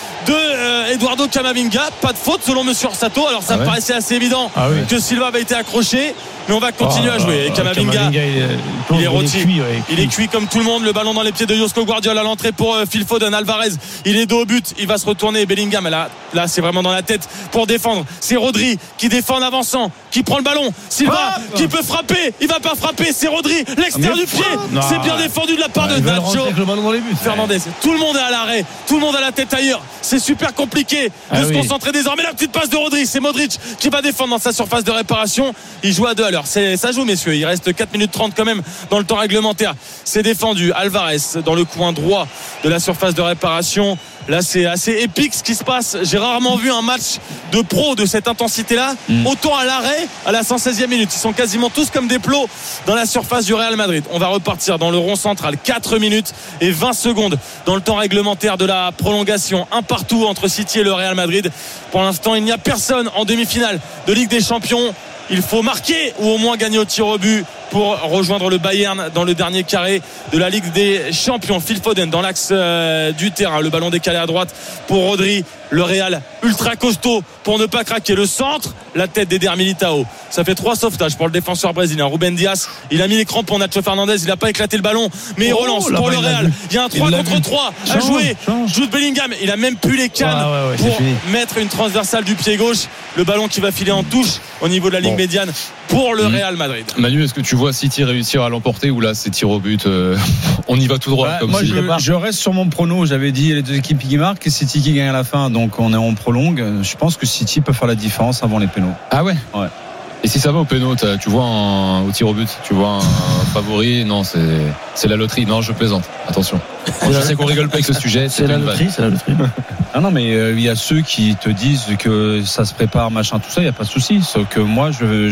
de Eduardo Camavinga. Pas de faute selon Monsieur Orsato. Alors ça me paraissait assez évident que Silva avait été accroché, mais on va continuer à jouer. Et Camavinga, il est rôti, il est cuit comme tout le monde. Le ballon dans les pieds de Josko Guardiola à l'entrée pour Phil Foden. Alvarez, il est dos au but, il va se retourner. Bellingham, là c'est vraiment dans la tête pour défendre. C'est Rodri qui défend en avançant, qui prend le ballon. Silva qui peut frapper, il va pas frapper. C'est Rodri, l'extérieur du pied. C'est bien défendu de la part de Nacho Fernandez. Tout le monde est à l'arrêt, tout le monde a la tête ailleurs. C'est super compliqué de se concentrer désormais. La petite passe de Rodri, c'est Modric qui va défendre dans sa surface de réparation. Il joue à 2 à l'heure. Ça joue, messieurs. Il reste 4 minutes 30 quand même dans le temps réglementaire. C'est défendu. Alvarez dans le coin droit de la surface de réparation. Là, c'est assez épique ce qui se passe. J'ai rarement vu un match de pro de cette intensité-là. Autant à l'arrêt, à la 116e minute. Ils sont quasiment tous comme des plots dans la surface du Real Madrid. On va repartir dans le rond central. 4 minutes et 20 secondes dans le temps réglementaire de la prolongation. Un partout entre City et le Real Madrid. Pour l'instant, il n'y a personne en demi-finale de Ligue des Champions. Il faut marquer ou au moins gagner au tir au but pour rejoindre le Bayern dans le dernier carré de la Ligue des Champions. Phil Foden dans l'axe du terrain, le ballon décalé à droite pour Rodri. Le Real ultra costaud pour ne pas craquer. Le centre, la tête d'Eder Militao. Ça fait 3 sauvetages pour le défenseur brésilien Ruben Dias. Il a mis les crampes pour Nacho Fernandez. Il n'a pas éclaté le ballon, mais il relance pour le Real. Il y a un 3 contre 3 à jouer. Jude Bellingham, il a même plus les cannes pour mettre une transversale du pied gauche. Le ballon qui va filer en touche au niveau de la ligne médiane pour le Real Madrid. Manu, est-ce que tu vois City réussir à l'emporter ou là c'est tir au but on y va tout droit comme moi je reste sur mon prono. J'avais dit les deux équipes qui marquent et City qui gagne à la fin, donc on prolongue. Je pense que City peut faire la différence avant les pénaux. Ah ouais. Et si ça va au pénal, tu vois au tir au but, tu vois un favori? Non, c'est la loterie. Non, je plaisante. Attention. Je sais qu'on rigole pas avec ce sujet. C'est la loterie. Non, mais il y a ceux qui te disent que ça se prépare, machin, tout ça. Il y a pas de souci. Sauf que moi,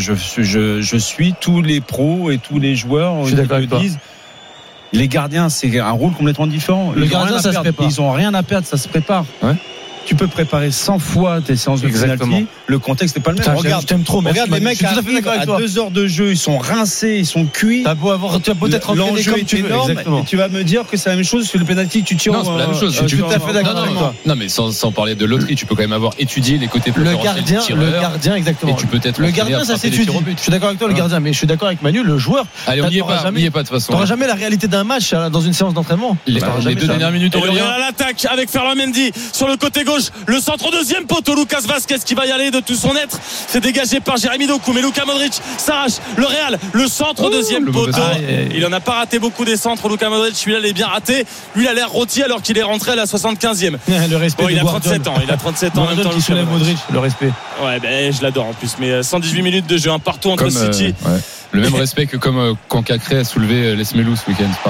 je suis tous les pros et tous les joueurs qui me disent. Les gardiens, c'est un rôle complètement différent. Le gardien, ça se prépare. Ils ont rien à perdre, ça se prépare. Ouais. Tu peux préparer 100 fois tes séances de penalty. Le contexte n'est pas le même. Regarde les mecs à 2 heures de jeu, ils sont rincés, ils sont cuits. Tu vas peut-être entraîner comme tu veux. Énorme, et tu vas me dire que c'est la même chose que le penalty que tu tires. Non, c'est pas la même chose. Je suis tout à fait d'accord avec toi. Non, mais sans parler de loterie, tu peux quand même avoir étudié les côtés préférentiels du tireur. Le gardien, exactement. Et tu peux être le gardien, ça s'étudie. Je suis d'accord avec toi, le gardien, mais je suis d'accord avec Manu, le joueur. Allez, on n'y est pas de toute façon. Tu n'auras jamais la réalité d'un match dans une séance d'entraînement. Les 2 dernières minutes, Aurélien. À l'attaque avec Ferland Mendy sur le côté gauche. Le centre deuxième poteau, Lucas Vazquez qui va y aller de tout son être. C'est dégagé par Jérémy Doku, mais Luka Modric s'arrache. Le Real, le centre deuxième poteau. Il en a pas raté beaucoup des centres, Luka Modric. Celui-là, il est bien raté. Lui, il a l'air rôti alors qu'il est rentré à la 75e. Le respect. Il a 37 ans. Il a 37 ans en même temps. Qui soulève Modric, le respect. Ouais, je l'adore en plus. Mais 118 minutes de jeu, un partout entre City. Le même respect que comme quand Cacré a soulevé Les Smelous ce week-end.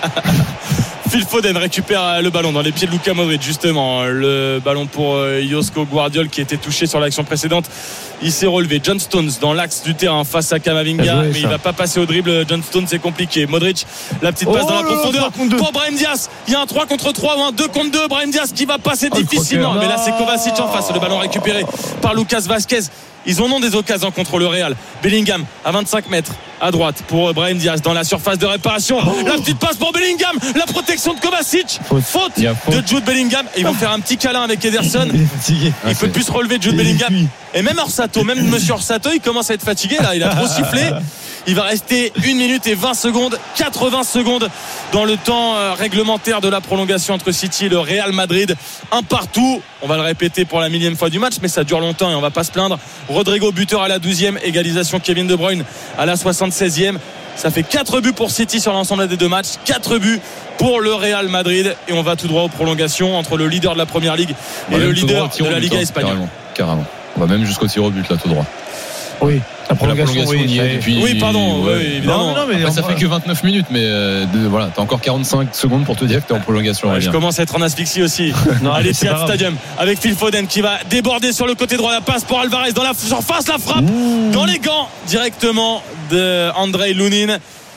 Phil Foden récupère le ballon dans les pieds de Luka Modric, justement. Le ballon pour Josko Guardiola qui était touché sur l'action précédente. Il s'est relevé. John Stones dans l'axe du terrain face à Camavinga, mais il va pas passer au dribble. John Stones, c'est compliqué. Modric, la petite passe dans la profondeur pour Brahim Diaz. Il y a un 3 contre 3 ou un 2 contre 2. Brahim Diaz qui va passer difficilement, mais là c'est Kovacic en face. Le ballon récupéré par Lucas Vazquez. Ils en ont des occasions contre le Real. Bellingham à 25 mètres à droite pour Brahim Diaz dans la surface de réparation. La petite passe pour Bellingham. La protection de Kovacic. Faute de Jude Bellingham. Et ils vont faire un petit câlin avec Ederson. Il ne peut plus se relever de Jude Bellingham. Et même Orsato, même Monsieur Orsato, il commence à être fatigué là. Il a trop sifflé. Il va rester 1 minute et 20 secondes, 80 secondes dans le temps réglementaire de la prolongation entre City et le Real Madrid. Un partout. On va le répéter pour la 1000e fois du match, mais ça dure longtemps et on va pas se plaindre. Rodrigo buteur à la 12e, égalisation Kevin De Bruyne à la 76e. Ça fait 4 buts pour City sur l'ensemble des 2 matchs, 4 buts pour le Real Madrid, et on va tout droit aux prolongations entre le leader de la Première Ligue et le leader de la Liga espagnole. Carrément. On va même jusqu'au tir au but là, tout droit. Oui. La prolongation, oui, pardon. Oui, évidemment. Non, mais après, ça fait que 29 minutes, mais voilà, t'as encore 45 secondes pour te dire que t'es en prolongation. Ouais, je commence à être en asphyxie aussi. À l'Etihad Stadium, avec Phil Foden qui va déborder sur le côté droit. La passe pour Alvarez dans la surface, la frappe dans les gants directement de Andrei Lunin.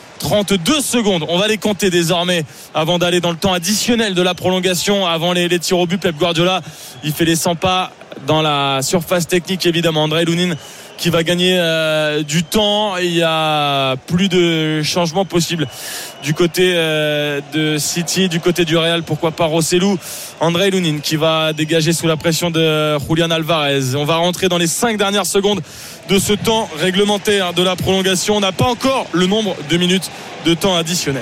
32 secondes, on va les compter désormais avant d'aller dans le temps additionnel de la prolongation, avant les tirs au but. Pep Guardiola, il fait les 100 pas dans la surface technique, évidemment. Andrei Lunin qui va gagner du temps. Il y a plus de changements possibles du côté de City, du côté du Real, pourquoi pas Rossellou. Andrei Lunin qui va dégager sous la pression de Julián Alvarez. On va rentrer dans les 5 dernières secondes de ce temps réglementaire de la prolongation. On n'a pas encore le nombre de minutes de temps additionnel.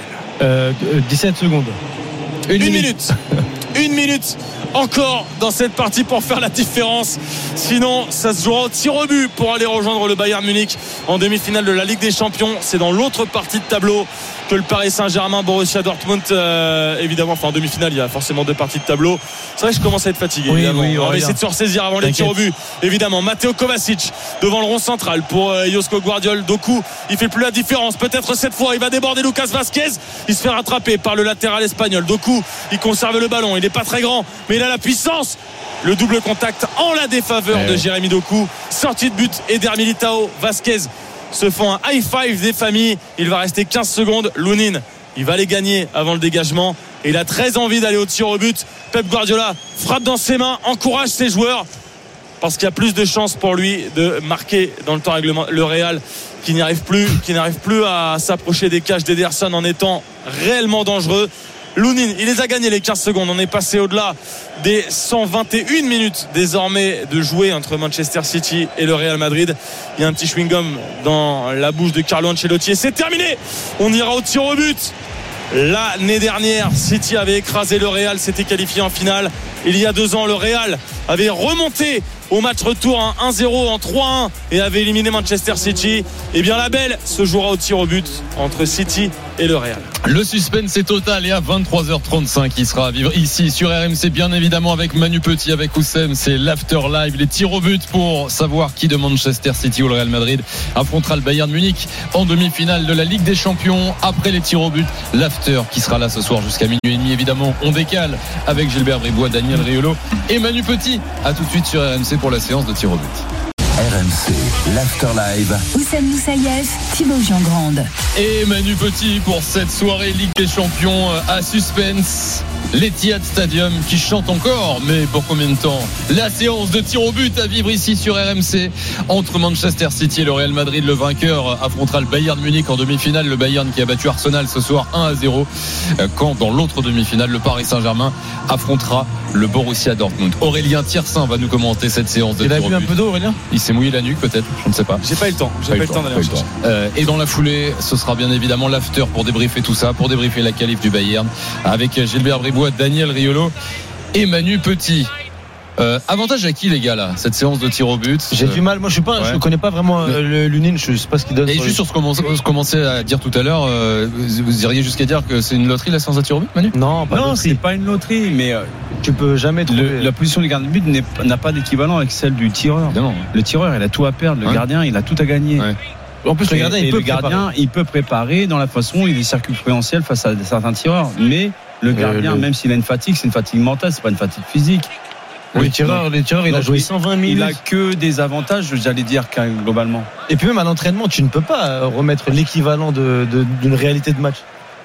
17 secondes. Une minute. Une minute encore dans cette partie pour faire la différence. Sinon, ça se jouera au tir au but pour aller rejoindre le Bayern Munich en demi-finale de la Ligue des Champions. C'est dans l'autre partie de tableau que le Paris Saint-Germain, Borussia Dortmund, évidemment. Enfin, en demi-finale, il y a forcément 2 parties de tableau. C'est vrai que je commence à être fatigué. Oui, on va essayer de se ressaisir avant les tirs au but. Évidemment, Matteo Kovacic devant le rond central pour Josko Gvardiol. Doku, il fait plus la différence. Peut-être cette fois, il va déborder Lucas Vazquez. Il se fait rattraper par le latéral espagnol. Doku, il conserve le ballon. Il n'est pas très grand, mais il a la puissance. Le double contact en la défaveur de Jérémy Doku. Sortie de but, Eder Militao, Vazquez se font un high five des familles. Il va rester 15 secondes. Lunin, il va les gagner avant le dégagement et il a très envie d'aller au tir au but. Pep Guardiola frappe dans ses mains, encourage ses joueurs parce qu'il y a plus de chances pour lui de marquer dans le temps règlement. Le Real qui n'arrive plus à s'approcher des cages d'Ederson en étant réellement dangereux. Lunin, il les a gagnés les 15 secondes. On est passé au-delà des 121 minutes désormais de jouer entre Manchester City et le Real Madrid. Il y a un petit chewing-gum dans la bouche de Carlo Ancelotti et c'est terminé. On ira au tir au but. L'année dernière, City avait écrasé le Real, s'était qualifié en finale. Il y a 2 ans, le Real avait remonté au match retour en 1-0 en 3-1 et avait éliminé Manchester City. Et bien la belle se jouera au tir au but entre City et le Real. Le suspense est total et à 23h35 il sera à vivre ici sur RMC, bien évidemment avec Manu Petit, avec Oussem. C'est l'after live, les tirs au but pour savoir qui de Manchester City ou le Real Madrid affrontera le Bayern Munich en demi-finale de la Ligue des Champions. Après les tirs au but, l'after qui sera là ce soir jusqu'à minuit et demi. Évidemment, on décale avec Gilbert Bribois, Daniel Riolo et Manu Petit. À tout de suite sur RMC pour la séance de tir au but. RMC, l'After Live. Oussem Moussaïef, Thibaut Jean-Grande. Et Manu Petit pour cette soirée Ligue des Champions à suspense. L'Etihad Stadium qui chante encore, mais pour combien de temps? La séance de tir au but à vivre ici sur RMC entre Manchester City et le Real Madrid. Le vainqueur affrontera le Bayern Munich en demi-finale. Le Bayern qui a battu Arsenal ce soir 1-0. Quand dans l'autre demi-finale, le Paris Saint-Germain affrontera le Borussia Dortmund. Aurélien Tiersin va nous commenter cette séance de tir au but. Il a bu un peu d'eau, Aurélien? Il s'est mouillé la nuque peut-être, je ne sais pas. J'ai pas eu le temps. D'aller en chercher. Et dans la foulée, ce sera bien évidemment l'after pour débriefer tout ça, pour débriefer la qualif du Bayern avec Gilbert Bribois, Daniel Riolo et Manu Petit. Avantage à qui les gars là, cette séance de tir au but? J'ai du mal, moi je connais pas vraiment le Lunin, je sais pas ce qu'il donne. Et juste sur ce qu'on commençait à dire tout à l'heure, vous iriez jusqu'à dire que c'est une loterie la séance de tir au but, Manu? Non, c'est pas une loterie, mais tu peux jamais trouver. La position du gardien de but n'a pas d'équivalent avec celle du tireur. Évidemment. Le tireur il a tout à perdre, le gardien il a tout à gagner. Ouais. En plus, le gardien, il peut préparer dans la façon, il est circonférentiel face à certains tireurs. Mais le gardien, même s'il a une fatigue, c'est une fatigue mentale, c'est pas une fatigue physique. Le tireur, il a joué 120 minutes. Il a que des avantages, j'allais dire, globalement. Et puis même à l'entraînement, tu ne peux pas remettre l'équivalent d'une réalité de match.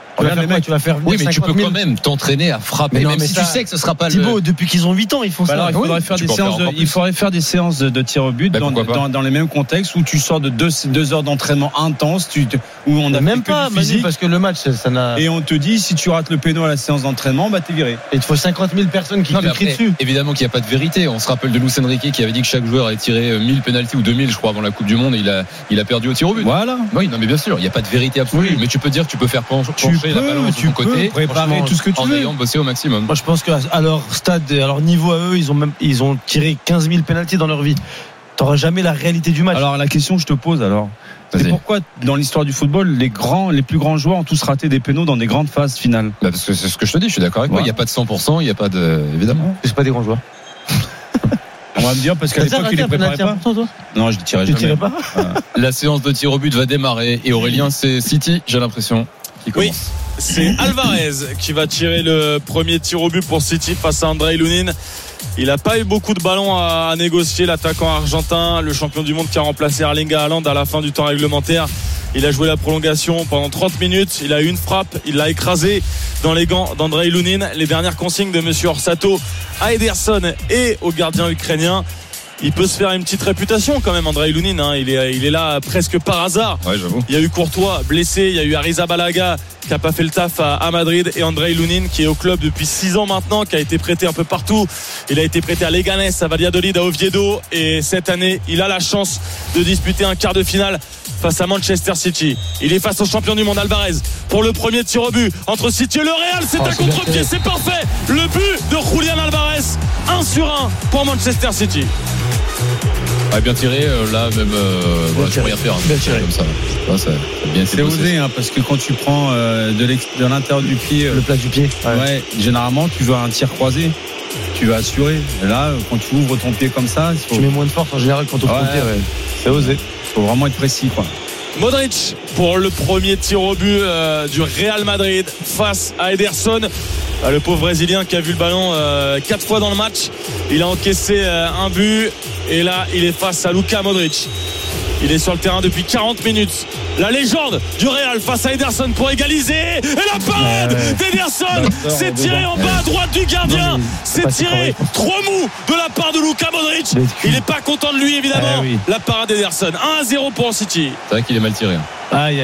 Tu vas faire oui, mais tu peux quand même t'entraîner à frapper, même si tu sais que ce sera pas Thibaut, depuis qu'ils ont 8 ans, ils font ça. Alors, il faudrait faire des séances de tir au but dans les mêmes contextes où tu sors de 2 heures d'entraînement intense, où on a même pas physique, parce que le match, ça n'a. Et on te dit, si tu rates le péno à la séance d'entraînement, t'es viré. Et il te faut 50 000 personnes qui te crient dessus. Évidemment qu'il n'y a pas de vérité. On se rappelle de Luis Enrique qui avait dit que chaque joueur avait tiré 1000 pénaltys ou 2000, je crois, avant la Coupe du Monde, et il a perdu au tir au but. Voilà. Oui, non, mais bien sûr, il n'y a pas de vérité absolue. Mais tu peux dire que tu peux faire pencher la balle de ton côté, préparer tout ce que tu veux, en ayant bossé au maximum. Moi, je pense qu'à leur stade, à leur niveau à eux, ils ont tiré 15 000 pénaltys dans leur vie. T'auras jamais la réalité du match. Alors la question que je te pose c'est pourquoi dans l'histoire du football les plus grands joueurs ont tous raté des pénaux dans des grandes phases finales? Parce que c'est ce que je te dis, je suis d'accord avec toi. Il n'y a pas de 100%, il n'y a pas de évidemment. C'est pas des grands joueurs. Ouais, va me dire, parce qu'à l'époque, il les préparait pas. Non, je ne tirais jamais. Pas La séance de tir au but va démarrer. Et Aurélien, c'est City, j'ai l'impression, qui commence. Oui, c'est Alvarez qui va tirer le premier tir au but pour City face à Andrei Lunin. Il n'a pas eu beaucoup de ballons à négocier, l'attaquant argentin, le champion du monde qui a remplacé Erling Haaland à la fin du temps réglementaire. Il a joué la prolongation pendant 30 minutes. Il a eu une frappe, il l'a écrasé dans les gants d'Andrei Lunin. Les dernières consignes de monsieur Orsato à Ederson et au gardien ukrainien. Il peut se faire une petite réputation quand même, Andrei Lunin, hein. Il est là presque par hasard. Ouais, j'avoue. Il y a eu Courtois blessé, il y a eu Arrizabalaga qui n'a pas fait le taf à Madrid, et Andrei Lunin qui est au club depuis 6 ans maintenant, qui a été prêté un peu partout. Il a été prêté à Leganés, à Valladolid, à Oviedo, et cette année il a la chance de disputer un quart de finale face à Manchester City. Il est face au champion du monde Alvarez pour le premier tir au but entre City et le Real. C'est un contre-pied, c'est parfait. Le but de Julián Alvarez, 1-1 pour Manchester City. Ouais, bien tiré, là même je peux rien faire, bien tiré comme ça. Bien c'est osé, hein, parce que quand tu prends de l'intérieur du pied, le plat du pied, ouais, généralement tu veux un tir croisé, tu vas assurer. Et là, quand tu ouvres ton pied comme ça, tu mets moins de force en général quand tu ouvres ton pied. Ouais. C'est osé. Faut vraiment être précis, quoi. Modric pour le premier tir au but du Real Madrid face à Ederson. Le pauvre Brésilien qui a vu le ballon 4 fois dans le match. Il a encaissé un but, et là il est face à Luka Modric. Il est sur le terrain depuis 40 minutes. La légende du Real face à Ederson pour égaliser. Et la parade d'Ederson. C'est tiré en bas à droite du gardien. C'est tiré trop mou de la part de Luka Modric. Il n'est pas content de lui, évidemment. La parade d'Ederson. 1-0 pour City. C'est vrai qu'il est mal tiré. Aïe.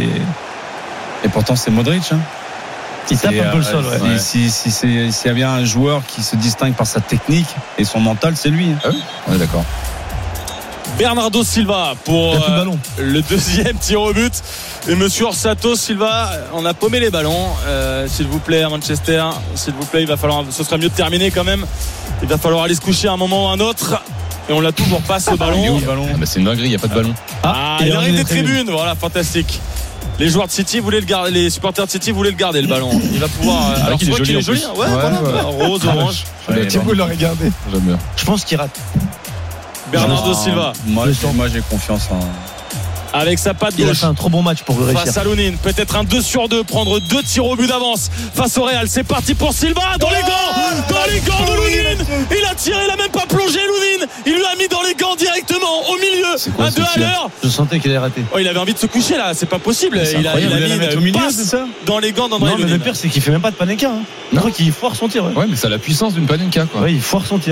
Et pourtant c'est Modric, hein. Il tape un peu le sol, ouais. S'il y a bien un joueur qui se distingue par sa technique et son mental, c'est lui. Ah oui, on est d'accord. Bernardo Silva pour le deuxième tir au but. Et monsieur Orsato, Silva, on a paumé les ballons. S'il vous plaît, à Manchester, s'il vous plaît, ce serait mieux de terminer quand même. Il va falloir aller se coucher à un moment ou à un autre. Et on l'a toujours pas, ce ballon. C'est une dinguerie, il n'y a pas de ballon. Il arrive des tribunes. Voilà, fantastique. Les joueurs de City voulaient le garder, les supporters de City voulaient le garder, le ballon. Il va pouvoir. Alors tu vois qu'il est joli. Ouais, voilà. Rose, orange. Thibaut l'aurait gardé. Je pense qu'il rate. Bernardo Silva. Moi j'ai confiance en. Avec sa patte gauche. Il a gauche. fait un trop bon match pour le réussir. Face à Lunin, peut-être un 2-sur-2, prendre 2 tirs au but d'avance face au Real. C'est parti pour Silva, dans les gants de Lunin. Il a tiré, il a même pas plongé Lunin. Il lui a mis dans les gants directement au milieu, à 2 à l'heure. Je sentais qu'il allait rater. Oh, il avait envie de se coucher là, c'est pas possible. Il a mis une passe dans les gants d'Andrei Lunin. Le pire c'est qu'il fait même pas de panenka. Je crois qu'il foire son tir. Ouais, mais ça a la puissance d'une panenka, quoi. Ouais, il foire son tir.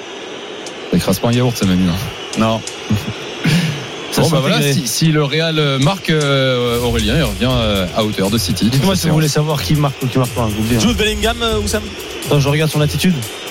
Ça écrase pas un yaourt, ça m'a mis. Non. Bon, bah voilà, si le Real marque, Aurélien, il revient à hauteur de City. Dites-moi si vous voulez savoir qui marque ou qui marque pas. Jude Bellingham, Oussam. Attends, je regarde son attitude.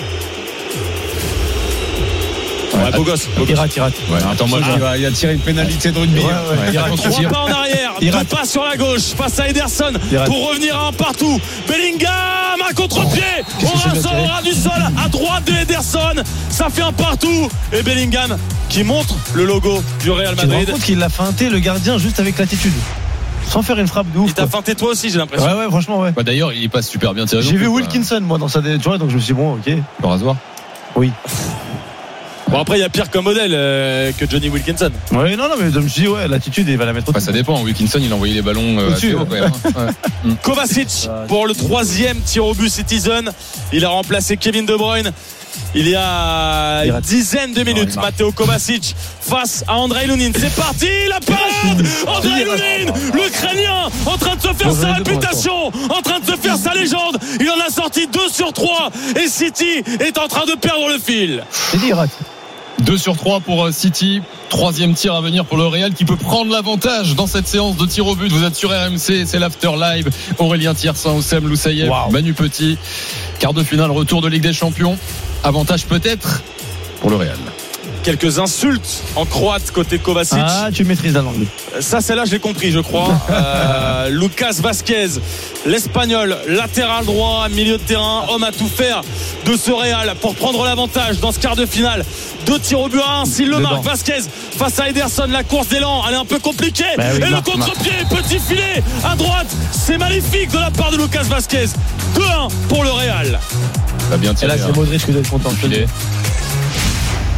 Ouais, beau gosse. Il rate. Ouais, attends, moi, il a tiré une pénalité de rugby. Il rate 3 pas en arrière, 2 pas sur la gauche face à Ederson pour revenir à un partout. Bellingham, un contre-pied. On aura du sol à droite de Ederson. Ça fait un partout. Et Bellingham qui montre le logo du Real Madrid. Tu te rends compte qu'il l'a feinté le gardien juste avec l'attitude, sans faire une frappe de ouf. Il t'a feinté toi aussi, j'ai l'impression. Ouais, franchement, ouais. Bah, d'ailleurs, il passe super bien tiré. J'ai vu Wilkinson, moi, dans sa. Tu vois, donc je me suis dit, bon, ok. Le rasoir. Oui. Bon, après il y a pire comme modèle que Johnny Wilkinson. Ouais, non, mais je me suis dit, ouais, l'attitude il va la mettre au-dessus. Ça dépend. Wilkinson il a envoyé les ballons au-dessus, quand même. Ouais. Kovacic pour le 3e tir au but Citizen. Il a remplacé Kevin De Bruyne il y a une dizaine de minutes. Matteo Kovacic face à Andrei Lunin. C'est parti, la parade. Andrei Lunin, l'Ukrainien, en train de se faire sa réputation, en train de se faire sa légende. Il en a sorti 2 sur 3 et City est en train de perdre le fil. C'est dit, il rate. 2 sur 3 pour City. 3e tir à venir pour le Real qui peut prendre l'avantage dans cette séance de tir au but. Vous êtes sur RMC, c'est l'After Live. Aurélien Thiersin, Oussem Loussaïev, Manu Petit. Quart de finale, retour de Ligue des Champions. Avantage peut-être pour le Real. Quelques insultes en croate côté Kovacic. Ah, tu maîtrises la langue. Ça, celle-là, je l'ai compris, je crois. Lucas Vazquez, l'Espagnol, latéral droit, milieu de terrain, homme à tout faire de ce Real pour prendre l'avantage dans ce quart de finale. 2 tirs au but à 1, s'il le marque. Vazquez face à Ederson, la course d'élan, elle est un peu compliquée. Oui, et le contre-pied, petit filet à droite, c'est maléfique de la part de Lucas Vazquez. 2-1 pour le Real. Va bien tirer. Et là, c'est Modric qui doit être content.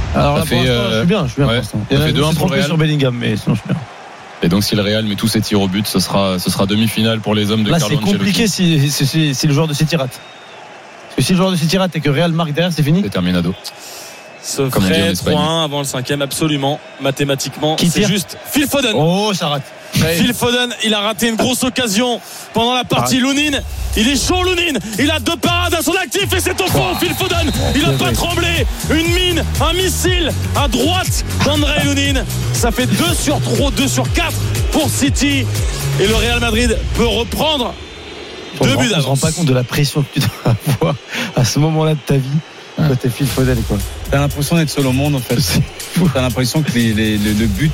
Alors là, Ça fait, pour l'instant, je suis bien. ouais, pour l'instant. ça fait 2-1 pour le Real. Sur Bellingham, mais sinon je suis bien. Et donc si le Real met tous ses tirs au but, ce sera demi-finale pour les hommes de Là, Carlo c'est compliqué Ancelotti. si le joueur de City rate. Parce que si le joueur de City rate et que Real marque derrière, c'est fini. C'est terminado. Ce Comme on dit en ferait Espagne. 3-1 avant le 5e, absolument, mathématiquement. Qui C'est tire juste Phil Foden. Oh, ça rate. Phil Foden, il a raté une grosse occasion pendant la partie. Lounine, il est chaud, Lounine. Il a 2 parades à son actif et c'est au fond. Phil Foden, il n'a pas tremblé. Une mine, un missile à droite d'André Lounine. Ça fait 2 sur 3, 2 sur 4 pour City. Et le Real Madrid peut reprendre 2 buts On se rend d'avance. pas compte de la pression que tu dois avoir à ce moment-là de ta vie. Quand t'es Phil Foden, quoi. T'as l'impression d'être seul au monde, en fait. T'as l'impression que le but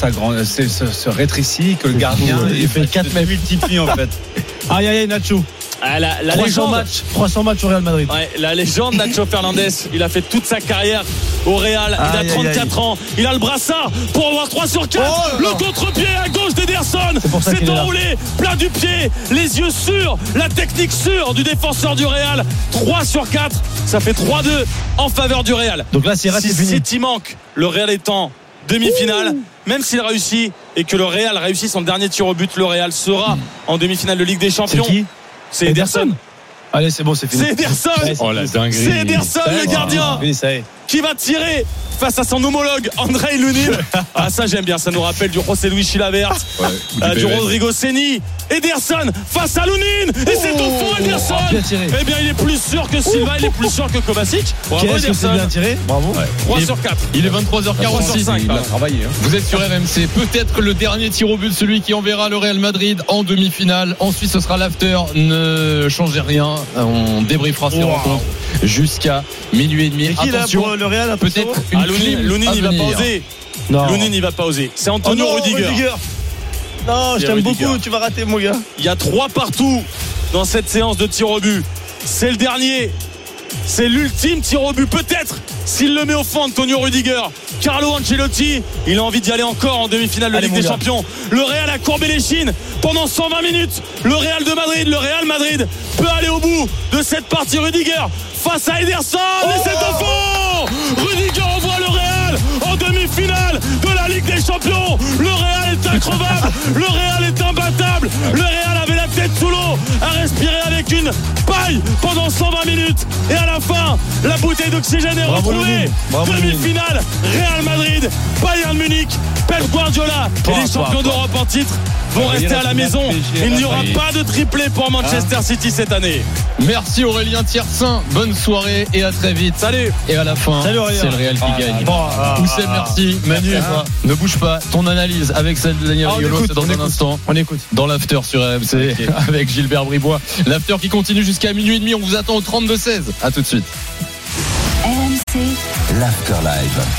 se rétrécit, que le gardien Il fait 4 mètres. multiplie, en fait. Aïe, aïe, aïe, Nacho. Ah, la 300 matchs au Real Madrid. Ouais, la légende Nacho Fernandez, il a fait toute sa carrière au Real, il Aïe, a 34 aïe, aïe. ans, il a le brassard pour avoir 3 sur 4, Oh là le là. contre-pied à gauche d'Ederson, pour ça c'est qu'il est là. enroulé, plein du pied, les yeux sûrs, la technique sûre du défenseur du Real, 3 sur 4, ça fait 3-2 en faveur du Real. Donc là, c'est raté, Si c'est fini. City manque, le Real est en demi-finale, même s'il réussit et que le Real réussit son dernier tir au but, le Real sera en demi-finale de Ligue des C'est Champions. qui C'est Ederson. Allez, c'est bon, c'est fini. C'est Ederson. Oh la dinguerie. C'est Ederson, le gardien, Fini, ça y est. qui va tirer face à son homologue André Lounine. Ah, ça j'aime bien, ça nous rappelle du José Luis Chilavert, Ouais, du Pérez. Rodrigo Ceni. Ederson face à Lounine et c'est au fond Ederson. Bien tiré. Eh bien il est plus sûr que Silva, il est plus sûr que Kovacic. Bravo Qu'est-ce que c'est Ederson. bien tiré. Bravo. 3 Il est- sur 4. Il est 3 sur 23h46. 5, Il a pardon. travaillé. Vous êtes sur RMC. Peut-être le dernier tir au but, celui qui enverra le Real Madrid en demi-finale. Ensuite, ce sera l'after. Ne changez rien. On débriefera ces rencontres jusqu'à minuit et demi. Et qui là Attention, pour le Real, attention. peut-être une Ah, Lounine clim il à va pas venir. oser. Non. Lounine il va pas oser. C'est Oh Antonio non, Rudiger. Non, je C'est t'aime Rudiger. beaucoup, tu vas rater, mon gars. Il y a 3 partout dans cette séance de tir au but. C'est le dernier. C'est l'ultime tir au but. Peut-être s'il le met au fond, Antonio Rudiger. Carlo Ancelotti, il a envie d'y aller encore en demi-finale de Allez, Ligue mon des gars. Champions. Le Real a courbé les chines pendant 120 minutes. Le Real de Madrid, le Real Madrid peut aller au bout de cette partie. Rudiger face à Ederson et c'est au fond. Rudiger envoie le Real en demi-finale de la Ligue des Champions. Le Real est increvable. Le Real est imbattable. Le Real avait la tête sous l'eau, a respiré avec une paille pendant 120 minutes et à la fin la bouteille d'oxygène est Bravo, retrouvée. Lounine. Bravo, Demi-finale Real Madrid, Bayern Munich, Pep Guardiola et les champions d'Europe en titre vont rester à la maison. Il n'y aura pas de triplé pour Manchester City cette année. Merci Aurélien Tiersin. Bonne soirée et à très vite. Salut. Et à la fin, Salut, Aurélien. c'est le Real qui gagne. Bon, Oussem, merci. Manu, ne bouge pas. Ton analyse avec celle de Daniel on Riolo, écoute, c'est dans on un écoute. instant. On écoute. Dans l'after sur RMC avec Gilbert Bribois. L'after qui continue jusqu'à minuit et demi. On vous attend au 32-16. À tout de suite. RMC, l'After Live.